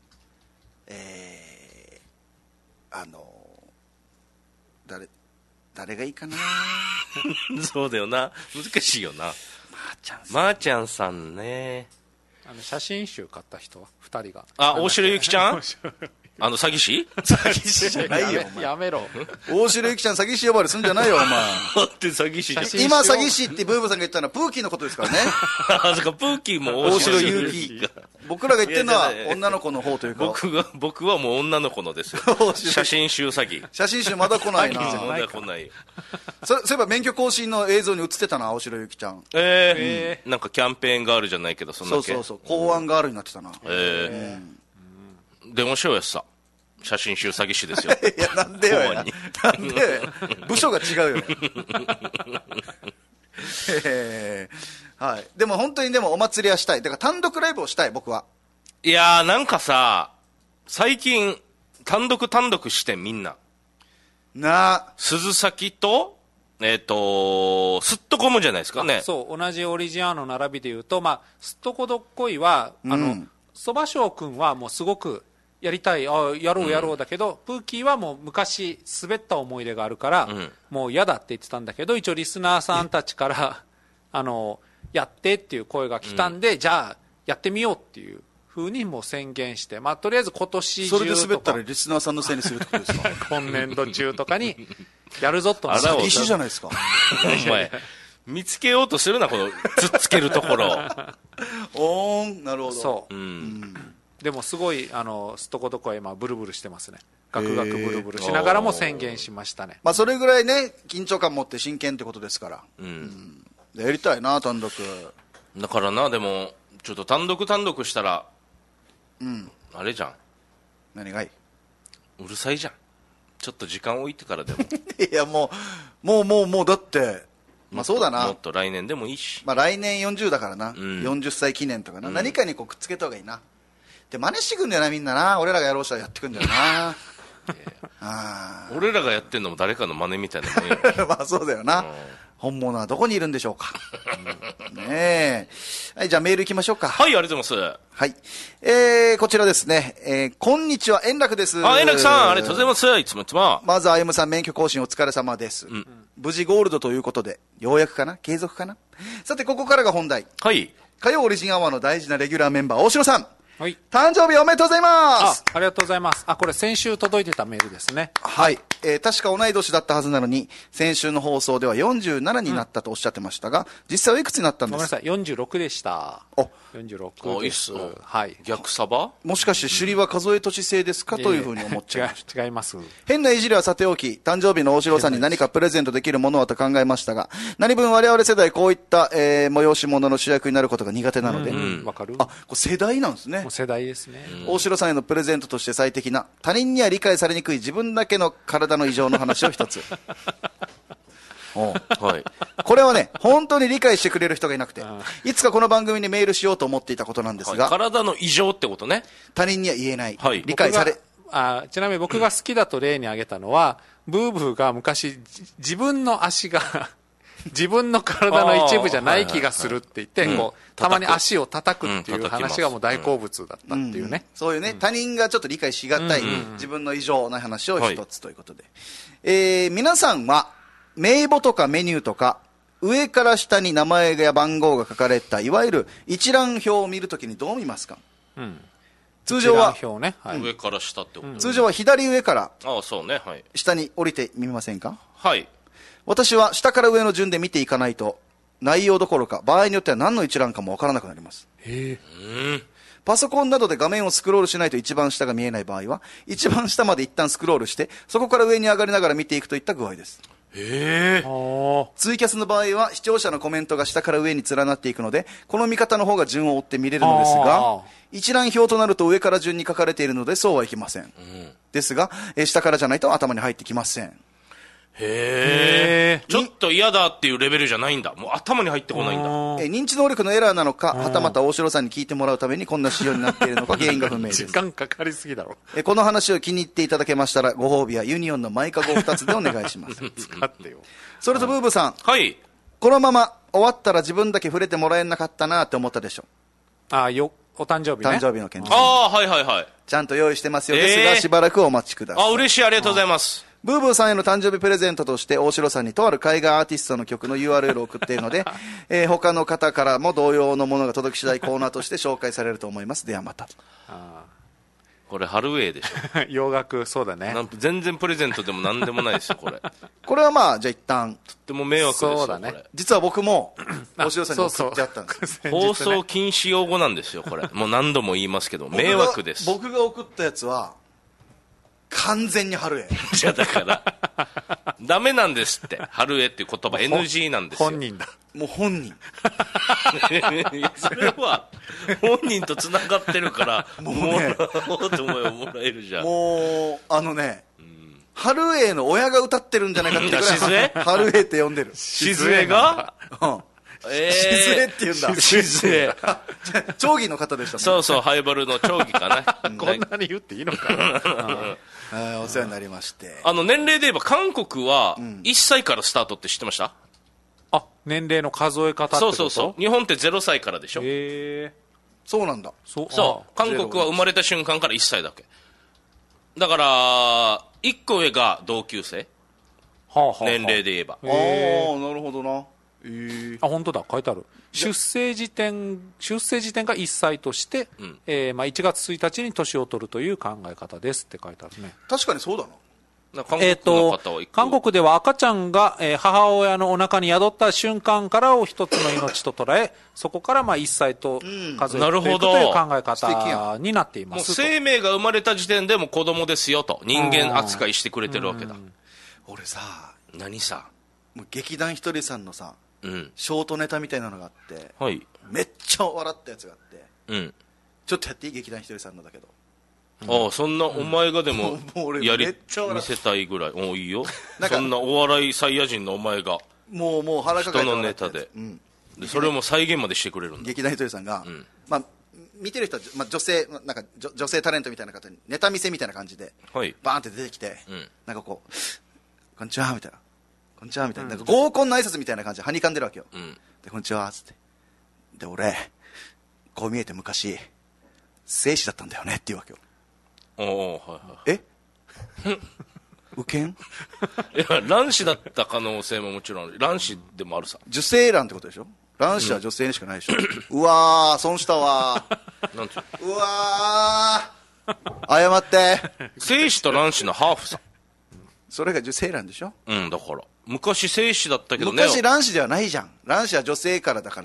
えー、あの誰誰がいいかな。 そうだよな、難しいよな。まーちゃんさん、まーちゃんさんね。 あの写真集買った人はふたりが。 あ、大城ゆきちゃん。あの詐欺師詐欺師じゃないよ。 やめろ。 大城ゆきちゃん詐欺師呼ばれすんじゃないよお前。 だって詐欺師。 今詐欺師ってブーブーさんが言ったのはプーキーのことですからね。 あ、そっか、プーキーも大城ゆき。僕らが言ってるのは女の子の方というか。 僕が僕はもう女の子のですよ。写真集詐欺。 写真集まだ来ないな。 まだ来ないよ。 そそういえば免許更新の映像に映ってたな、大城ゆきちゃん。 ええ、なんかキャンペーンガールじゃないけどそんな。 そうそうそう、公安ガールになってたな。 ええ。電話しようやさ。 写真集詐欺師ですよ。 いや、なんでよや。なんでよや。部署が違うよや。えー、はい。でも本当にでもお祭りはしたい。だから単独ライブをしたい、僕は。 いやー、なんかさ、最近、単独単独してみんな。 なあ。 鈴崎と、えっ、ー、と、すっとこむじゃないですかね。 そう、同じオリジアの並びでいうと、まあ、すっとこどっこいは、あの、そばしょうくんはもうすごくやりたい、あやろうやろうだけど、うん、プーキーはもう昔滑った思い出があるから、うん、もう嫌だって言ってたんだけど、一応リスナーさんたちから、あの、やってっていう声が来たんで、うん、じゃあ、やってみようっていうふうにもう宣言して、まあ、とりあえず今年中とか。 それで滑ったらリスナーさんのせいにするってことですか？ 今年度中とかに、やるぞと。 あら、一緒じゃないですか。 お前、見つけようとするな、この、つっつけるところ。 おーん、なるほど。 そう。 うん。 でもすごい、あの、すっとこどこは今、ブルブルしてますね。ガクガクブルブルしながらも宣言しましたね。 まあ、それぐらいね、緊張感持って真剣ってことですから。うん。うん、やりたいな、単独。 だからな、でも、ちょっと単独単独したら、 うん。 あれじゃん。 何がいい？ うるさいじゃん。ちょっと時間置いてからでも。 いや、もう、もう、もう、もう、だって、まあそうだな。 もっと来年でもいいし。 まあ来年よんじゅうだからな。 うん、 よんじゅっさい記念とかな。 うん、 何かにこうくっつけた方がいいな。で、真似してくんだよな、みんなな。俺らがやろうしたらやってくんだよな。 あ俺らがやってんのも誰かの真似みたいなもんよ。まあそうだよな。うん、本物はどこにいるんでしょうか。ねえ。はい、じゃあメール行きましょうか。 はい、ありがとうございます。 はい。えー、こちらですね。えー、こんにちは、円楽です。 あ、円楽さん、ありがとうございます。いつもいつも。 まずは、歩夢さん、免許更新お疲れ様です。うん、無事ゴールドということで、ようやくかな？継続かな？さて、ここからが本題。 はい。 火曜オリジンアワーの大事なレギュラーメンバー、大城さん。 はい。 誕生日おめでとうございます。 あ、ありがとうございます。あ、これ先週届いてたメールですね。 はい。えー、確か同い年だったはずなのに、先週の放送ではよんじゅうななになったとおっしゃってましたが、うん、実際はいくつになったんですか？ ごめんなさい、よんじゅうろくでした。 お、 よんじゅうろくです。はい。 逆サバ？ もしかして首里は数え年制ですか、うん、というふうに思っちゃいました。 違います。 変ないじりはさておき、誕生日の大城さんに何かプレゼントできるものはと考えましたが、何分我々世代こういった、えー、催し物の主役になることが苦手なので。 うん、わかる？ あ、これ世代なんですね。 もう世代ですね。 大城さんへのプレゼントとして最適な、他人には理解されにくい自分だけの体の異常の話を一つ。おはい、これはね、本当に理解してくれる人がいなくて、いつかこの番組にメールしようと思っていたことなんですが、 はい、体の異常ってことね。 他人には言えない。 はい、 理解され、 あ、ちなみに僕が好きだと例に挙げたのは、うん、ブーブーが昔、自分の足が、自分の体の一部じゃない気がするって言って、こう、たまに足を叩くっていう話がもう大好物だったっていうね。うんうん、 そういうね、他人がちょっと理解しがたい、自分の異常な話を一つということで。はい、えー、皆さんは、名簿とかメニューとか、上から下に名前や番号が書かれた、いわゆる一覧表を見るときにどう見ますか？うん、通常は、 一覧表ね、はい、 上から下ってこと、うん、 通常は左上から、 ああ、そうね、はい、 下に降りてみませんか？ はい。 私は下から上の順で見ていかないと、内容どころか、場合によっては何の一覧かもわからなくなります。 へー。 パソコンなどで画面をスクロールしないと一番下が見えない場合は、一番下まで一旦スクロールして、そこから上に上がりながら見ていくといった具合です。 へー。 ツイキャスの場合は、視聴者のコメントが下から上に連なっていくので、この見方の方が順を追って見れるのですが、一覧表となると上から順に書かれているので、そうはいきません。うん、ですが、え下からじゃないと頭に入ってきません。 へえ。ちょっと嫌だっていうレベルじゃないんだ。もう頭に入ってこないんだ。 え認知能力のエラーなのか、はたまた大城さんに聞いてもらうためにこんな仕様になっているのか原因が不明です。 時間かかりすぎだろ。 えこの話を気に入っていただけましたら、ご褒美はユニオンのマイカゴふたつでお願いします。 使ってよ。 それとブーブーさん。 はい。 このまま終わったら自分だけ触れてもらえなかったなって思ったでしょ。 ああ、よ、お誕生日ね。 誕生日の件。 ああ、はいはいはい。 ちゃんと用意してますよ。ですが、えー、しばらくお待ちください。 あ、嬉しい、ありがとうございます。 ブーブーさんへの誕生日プレゼントとして大城さんにとある海外アーティストの曲の ユーアールエル を送っているので、えー、他の方からも同様のものが届き次第コーナーとして紹介されると思います。ではまた。 あこれハルウェイでしょ。 洋楽、そうだね。 なん全然プレゼントでも何でもないですよ、これ。 これはまあ、じゃあ一旦。 とっても迷惑ですよ、 そうだね、 これ。 実は僕も、大城さんに送ってあったんです。 そうそう放送禁止用語なんですよ、これ。もう何度も言いますけど、迷惑です。 僕が送ったやつは、 完全に春江。 じゃだからダメなんですって。春江っていう言葉 エヌジー なんですよ。 本人だ。 もう本人。 いやそれは本人とつながってるからもうね、もらおうと思えばもらえるじゃん。 もうあのね、うん、春江の親が歌ってるんじゃないかってぐらい静江春江って呼んでる。 静江がうんえー、静江って言うんだ。 静江町議の方でしたもんね。 そうそう、ハイバルの町議かな。 こんなに言っていいのかな。 お世話になりまして。 あの年齢で言えば韓国はいっさいからスタートって知ってました？ あ、年齢の数え方ってこと？ そうそうそう。日本ってゼロさいからでしょ。 へー。 そうなんだ。 そう。そう韓国は生まれた瞬間からいっさいだけ。だからいっこ上が同級生。はあはあ、年齢で言えば。 ああ、なるほどな。 えー、あ本当だ書いてある。出生時点出生時点がいっさいとして、うんえーまあ、いちがつついたちに年を取るという考え方ですって書いてあるね。 確かにそうだな。 韓国の方は、 えー、韓国では赤ちゃんが、えー、母親のお腹に宿った瞬間からを一つの命と捉えそこからまあいっさいと数えていくという考え方になっています。 もう生命が生まれた時点でも子供ですよと人間扱いしてくれてるわけだ。 俺さ何さもう劇団ひとりさんのさうん、 ショートネタみたいなのがあって、 はい、 めっちゃ笑ったやつがあって、 うん、 ちょっとやっていい劇団ひとりさんのだけど、 ああそんなお前がでもやり見せたいぐらいおいいよそんなお笑いサイヤ人のお前がもうもう腹抱えて人のネタで、うん、でそれをもう再現までしてくれるんだ。 劇団ひとりさんが、うんまあ、見てる人は、まあ、女性なんか 女, 女性タレントみたいな方にネタ見せみたいな感じで、はい、バーンって出てきて、うん、なんかこうこんにちはみたいなこんにちはみたいな、なんか合コンの挨拶みたいな感じではにかんでるわけよ、うん、でこんにちはっつってで俺こう見えて昔精子だったんだよねって言うわけよ。 おおはいはいえウケんいや卵子だった可能性ももちろんある。卵子でもあるさ。 受精卵ってことでしょ。卵子は女性にしかないでしょ、うん、うわー損したわーなんてうわー謝って精子と卵子のハーフさ。 それが受精卵でしょ。 うんだから昔精子だったけどね。 昔卵子ではないじゃん。卵子は女性からだから。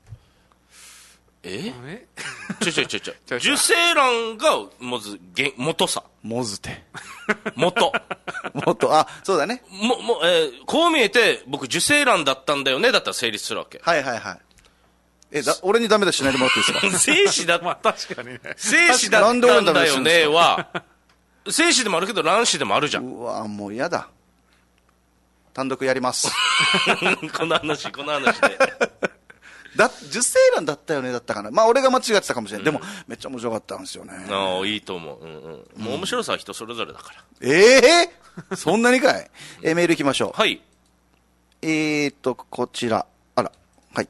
えちょちょちょちょ受精卵がまず元さ。 もずて元元あそうだねもも、えー、こう見えて僕受精卵だったんだよねだったら成立するわけ。 はいはいはい。えだ俺にダメ出ししないでもらっていいですか精子だ、 まあ、確かにね精子だったんだよねは精子でもあるけど卵子でもあるじゃん。 うわもう嫌だ。単独やりますこの話この話でだ受精卵だったよねだったかな。まあ俺が間違ってたかもしれない、うん、でもめっちゃ面白かったんですよね。 ああいいと思う、うんうん、もう面白さは人それぞれだから。 ええー、そんなにかい、えー、メールいきましょう。 はいえーとこちらあらはい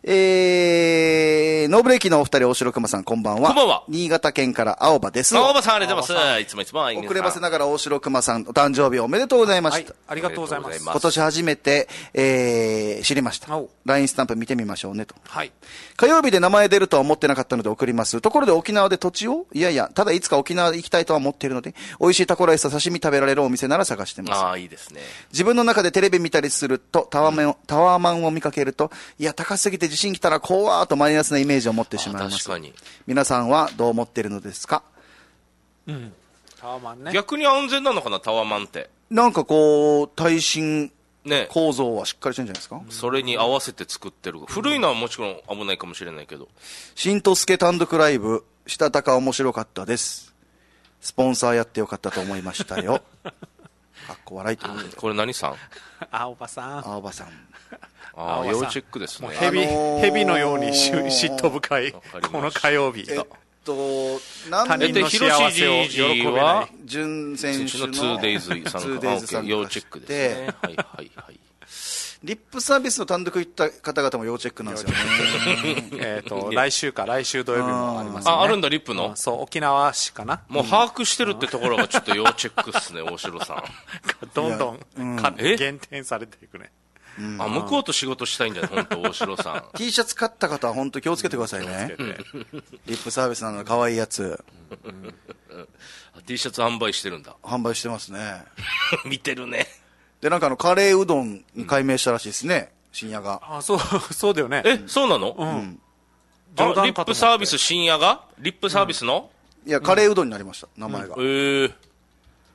えー、ノーブレーキのお二人大城熊さんこんばんは。 こんばんは。 新潟県から青葉です。 青葉さんありがとうございます。いつもいつも遅ればせながら大城熊さんお誕生日おめでとうございました、 はい、ありがとうございます。 今年初めて、えー、知りました。 ライン スタンプ見てみましょうねと。 はい火曜日で名前出るとは思ってなかったので送ります。ところで沖縄で土地をいやいやただいつか沖縄行きたいとは思っているので美味しいタコライスと刺身食べられるお店なら探してます。 ああいいですね。 自分の中でテレビ見たりするとタワーマン、うん、タワーマンを見かけるといや高すぎて地震来たら怖ーとマイナスなイメージを持ってしまいます。 確かに。 皆さんはどう思っているのですか。 うんタワーマンね。 逆に安全なのかなタワーマンって。 なんかこう耐震ね、 構造はしっかりしてるんじゃないですか。 それに合わせて作ってる。古いのはもちろん危ないかもしれないけど。 新とすけ単独ライブしたたか面白かったです。スポンサーやってよかったと思いましたよかっこ笑いということで。 これ何さん。 青葉さん青葉さんああ要チェックですね。 蛇、あのー、蛇のように嫉妬深いこの火曜日。 えっと他人の幸せを喜べない準選手のツーデイズ さんが要チェックですね。はいはいはい。 リップサービスの単独行った方々も要チェックなんですよねえっと来週か来週土曜日もありますね。 ああるんだリップの、 うん、そう沖縄市かな。 もう把握してるってところがちょっと要チェックっすね大城さんどんどん、うん、減点されていくね。 うん、あ向こうと仕事したいんじゃない本当大城さん T シャツ買った方は本当気をつけてくださいね、うん、リップサービスなの可愛いやつ、うん、 T シャツ販売してるんだ。 販売してますね見てるね。 でなんかあのカレーうどんに改名したらしいですね、うん、深夜が。 あそうそうだよね。 えそうなの。うん、うん、あリップサービス深夜がリップサービスの、 うん、いやカレーうどんになりました、うん、名前が、 うん、えー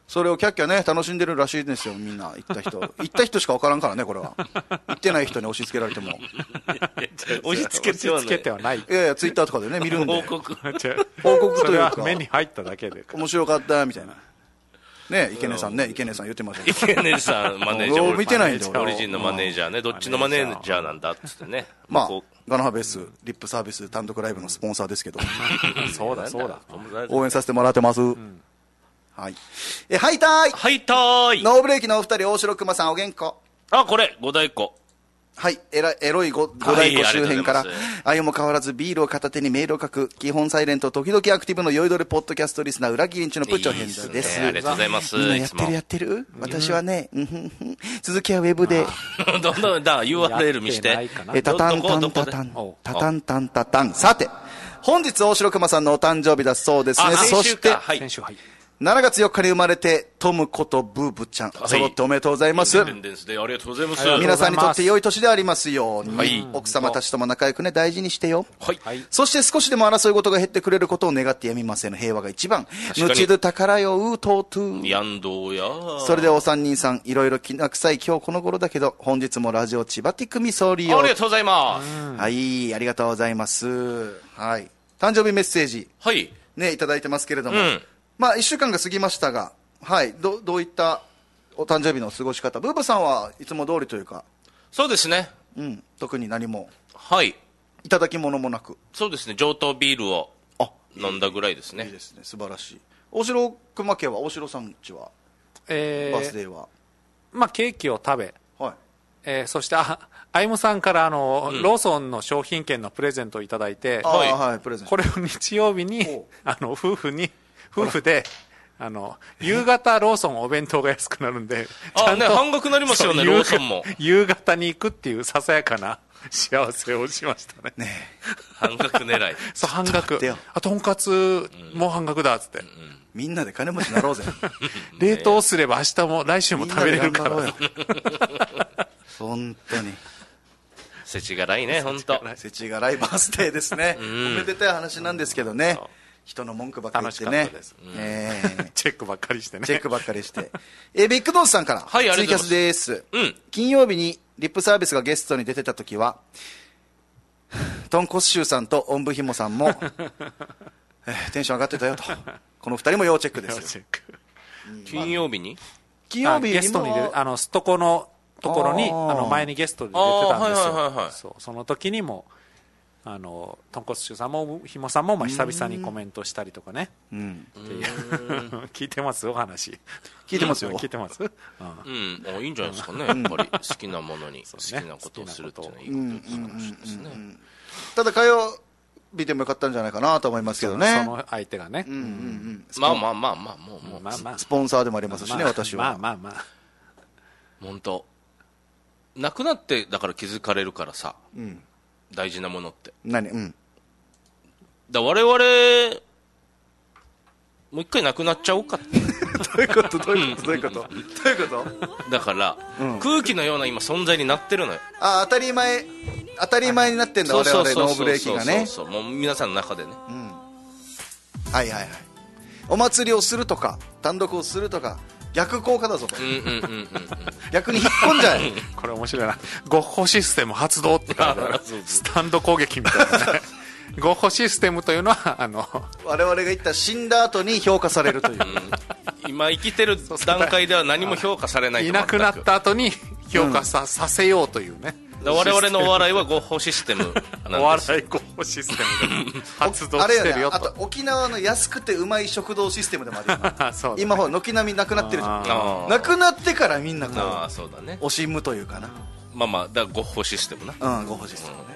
それをキャッキャね楽しんでるらしいですよ。みんな行った人行った人しか分からんからね、これは。行ってない人に押し付けられても押し付けてはつけてはない。 いやいやツイッターとかでね見るんで報告報告というかそれは目に入っただけで面白かったみたいなね。池根さんね、池根さん言ってましたけど池根さんマネージャー俺見てないんだよオリジンのマネージャーね、どっちのマネージャーなんだっつってね。 まあこガナハベースリップサービス単独ライブのスポンサーですけどそうだそうだ。 応援させてもらってます、はいえはいたーいはいたーい。 ノーブレーキのお二人大城熊さんお元気あ、これ五大湖。 はいエラエロいご五大湖周辺からはいありがとうございます相も変わらずビールを片手にメールを書く基本サイレント時々アクティブの酔いどれポッドキャストリスナー裏切りんちのプッチョ変動です。 いいっねありがとうございます。 みんなやってるやってる私はね、うんふんふん続きはウェブでどんどんだ ユーアールエル 見してやってないかなえタタンタンどこどこでタタンおタタンタンタタン。さて本日大城熊さんのお誕生日だそうですね。 あそして先週かはい先週はいしちがつよっかに生まれてトムことブーブちゃん揃っておめでとうございます。 デンデンスでありがとうございます。 皆さんにとって良い年でありますように、 はい奥様たちとも仲良くね大事にしてよ。 はい。 そして少しでも争い事が減ってくれることを願ってやみません。平和が一番。 かにぬちど宝ようとうとう。 ヤンドーやそれではお三人さん、いろいろきな臭い今日この頃だけど、本日もラジオ千葉ティクミソーリオ。 ありがとうございます。 はい、ありがとうございます。はい。誕生日メッセージ、 はい。 ね、いただいてますけれども、 うんまあ、一週間が過ぎましたが、はい、ど、どういったお誕生日の過ごし方、ブーブさんはいつも通りというか、 そうですね。 うん、特に何も、 はい。 いただき物もなく、 そうですね。上等ビールをあ、 飲んだぐらいですね。 いいですね、素晴らしい。大城熊家は、大城さんちは、 えバースデーーは、 まあケーキを食べはい。 えーそしてあアイムさんからあの、ローソンの商品券のプレゼントをいただいて、 あはいーはい、プレゼント。 これを日曜日におうあの夫婦に夫婦であの夕方ローソンお弁当が安くなるんであね半額になりますよねそうローソンも夕方に行くっていうささやかな幸せをしましたね半額狙い。 そう半額待ってよあとんかつもう半額だっつって、 みんなで金持ちになろうぜ。 冷凍すれば明日も来週も食べれるかみんならで頑張ろうよ。本当に。 世知辛いね、本当。 世知辛いバースデーですね。おめでたい話なんですけどね。人の文句ばっかり言ってね楽しかったです。 えーチェックばっかりしてねチェックばっかりして。えー、ビッグドンスさんから、 はいありがとうございますツイキャスです。 うん金曜日にリップサービスがゲストに出てた時は、トンコスシューさんとおんぶひもさんも、えーテンション上がってたよと。この二人も要チェックですよ。 チェック金曜日に金曜日にもあゲストに出るあのストコのところにあーあの前にゲストで出てたんですあーはいはいはいはいよそうその時にもあの豚骨シュさんもひもさんもまあ久々にコメントしたりとかねうん、 っていう聞いてますお話聞いてますよ。 聞いてます、うんうん、あいいんじゃないですかね、やっぱり好きなものに好きなことをするっていうのはいいことですね。 ただ火曜日でもよかったんじゃないかなと思いますけどね。 その相手がね、 うんうんうん、 まあまあまあまあ、もう、もう、 まあまあスポンサーでもありますしね、 まあ私は。 まあまあまあ本当亡くなってだから気づかれるからさ、 ん大事なものって。 何うん。 だ我々、もう一回亡くなっちゃおうかって。 どういうことどういうことどういうことどういうことだから、空気のような今存在になってるのよ。 あ、当たり前、当たり前になってんだ、我々ノーブレーキがね。 そうそうそう、もう皆さんの中でね。 はいはいはい。お祭りをするとか、単独をするとか、逆効果だぞと。 うんうんうんうん。 逆に引っ込んじゃえ。 これ面白いなゴッホシステム発動って書いてあるスタンド攻撃みたいなねゴッホシステムというのはあの我々が言った死んだ後に評価されるという。 今生きてる段階では何も評価されないといなくなっ全くた後に評価さ,、させようというねだ我々のお笑いはゴッホシステムなんおです。 笑いゴッホシステムで発動あれしてるよとあと沖縄の安くてうまい食堂システムでもあるよなそうだね今ほら軒並みなくなってるじゃん。 あーなくなってからみんなこあーうそうだね。 惜しむというかな。 まあまあだからゴッホシステムな。 うん、ご保持するね。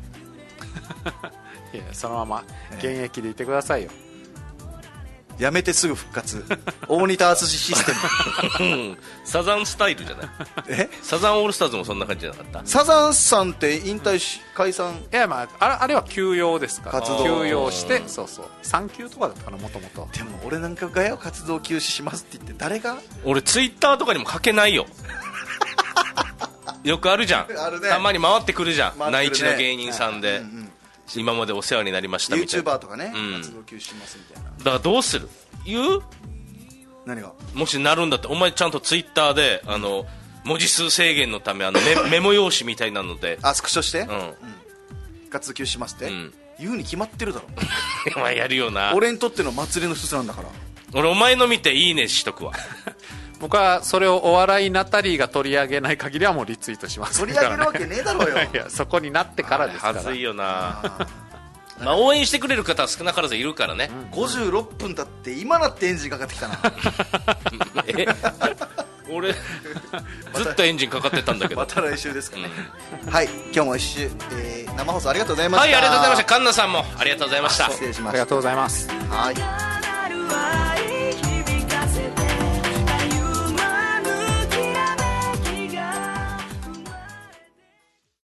いやそのまま現役でいてくださいよ、 やめてすぐ復活。大仁田敦システム。 うんサザンスタイルじゃない。 えサザンオールスターズもそんな感じじゃなかった。 サザンさんって引退し解散。 いやまああれあれは休養ですから活動休養してそうそう産休とかだったかなもともとでも俺なんかがよ活動休止しますって言って誰が俺ツイッターとかにも書けないよ。よくあるじゃん。 あるねたまに回ってくるじゃん。 回ってくるね内地の芸人さんで、今までお世話になりましたみたいな。 YouTuber とかね、 うん活動休止しますみたいな。 だからどうする言う何がもしなるんだってお前ちゃんとツイッターであの文字数制限のためあのメ, メモ用紙みたいなのであスクショして、 うん、 活休しますって、うん、言うに決まってるだろお前やるよな。 俺にとっての祭りの一つなんだから。 俺お前の見ていいねしとくわ僕はそれをお笑いナタリーが取り上げない限りはもうリツイートします、 ね、取り上げるわけねえだろうよいやそこになってからですからはずいよなまあ応援してくれる方は少なからずいるからね、 うん、ごじゅうろっぷん経って今なってエンジンかかってきたなえ俺ずっとエンジンかかってたんだけどまた来週ですかね、うん、はい今日も一周、えー、生放送ありがとうございました。 はいありがとうございました。カンナさんもありがとうございました。 失礼しました。 ありがとうございます。 はい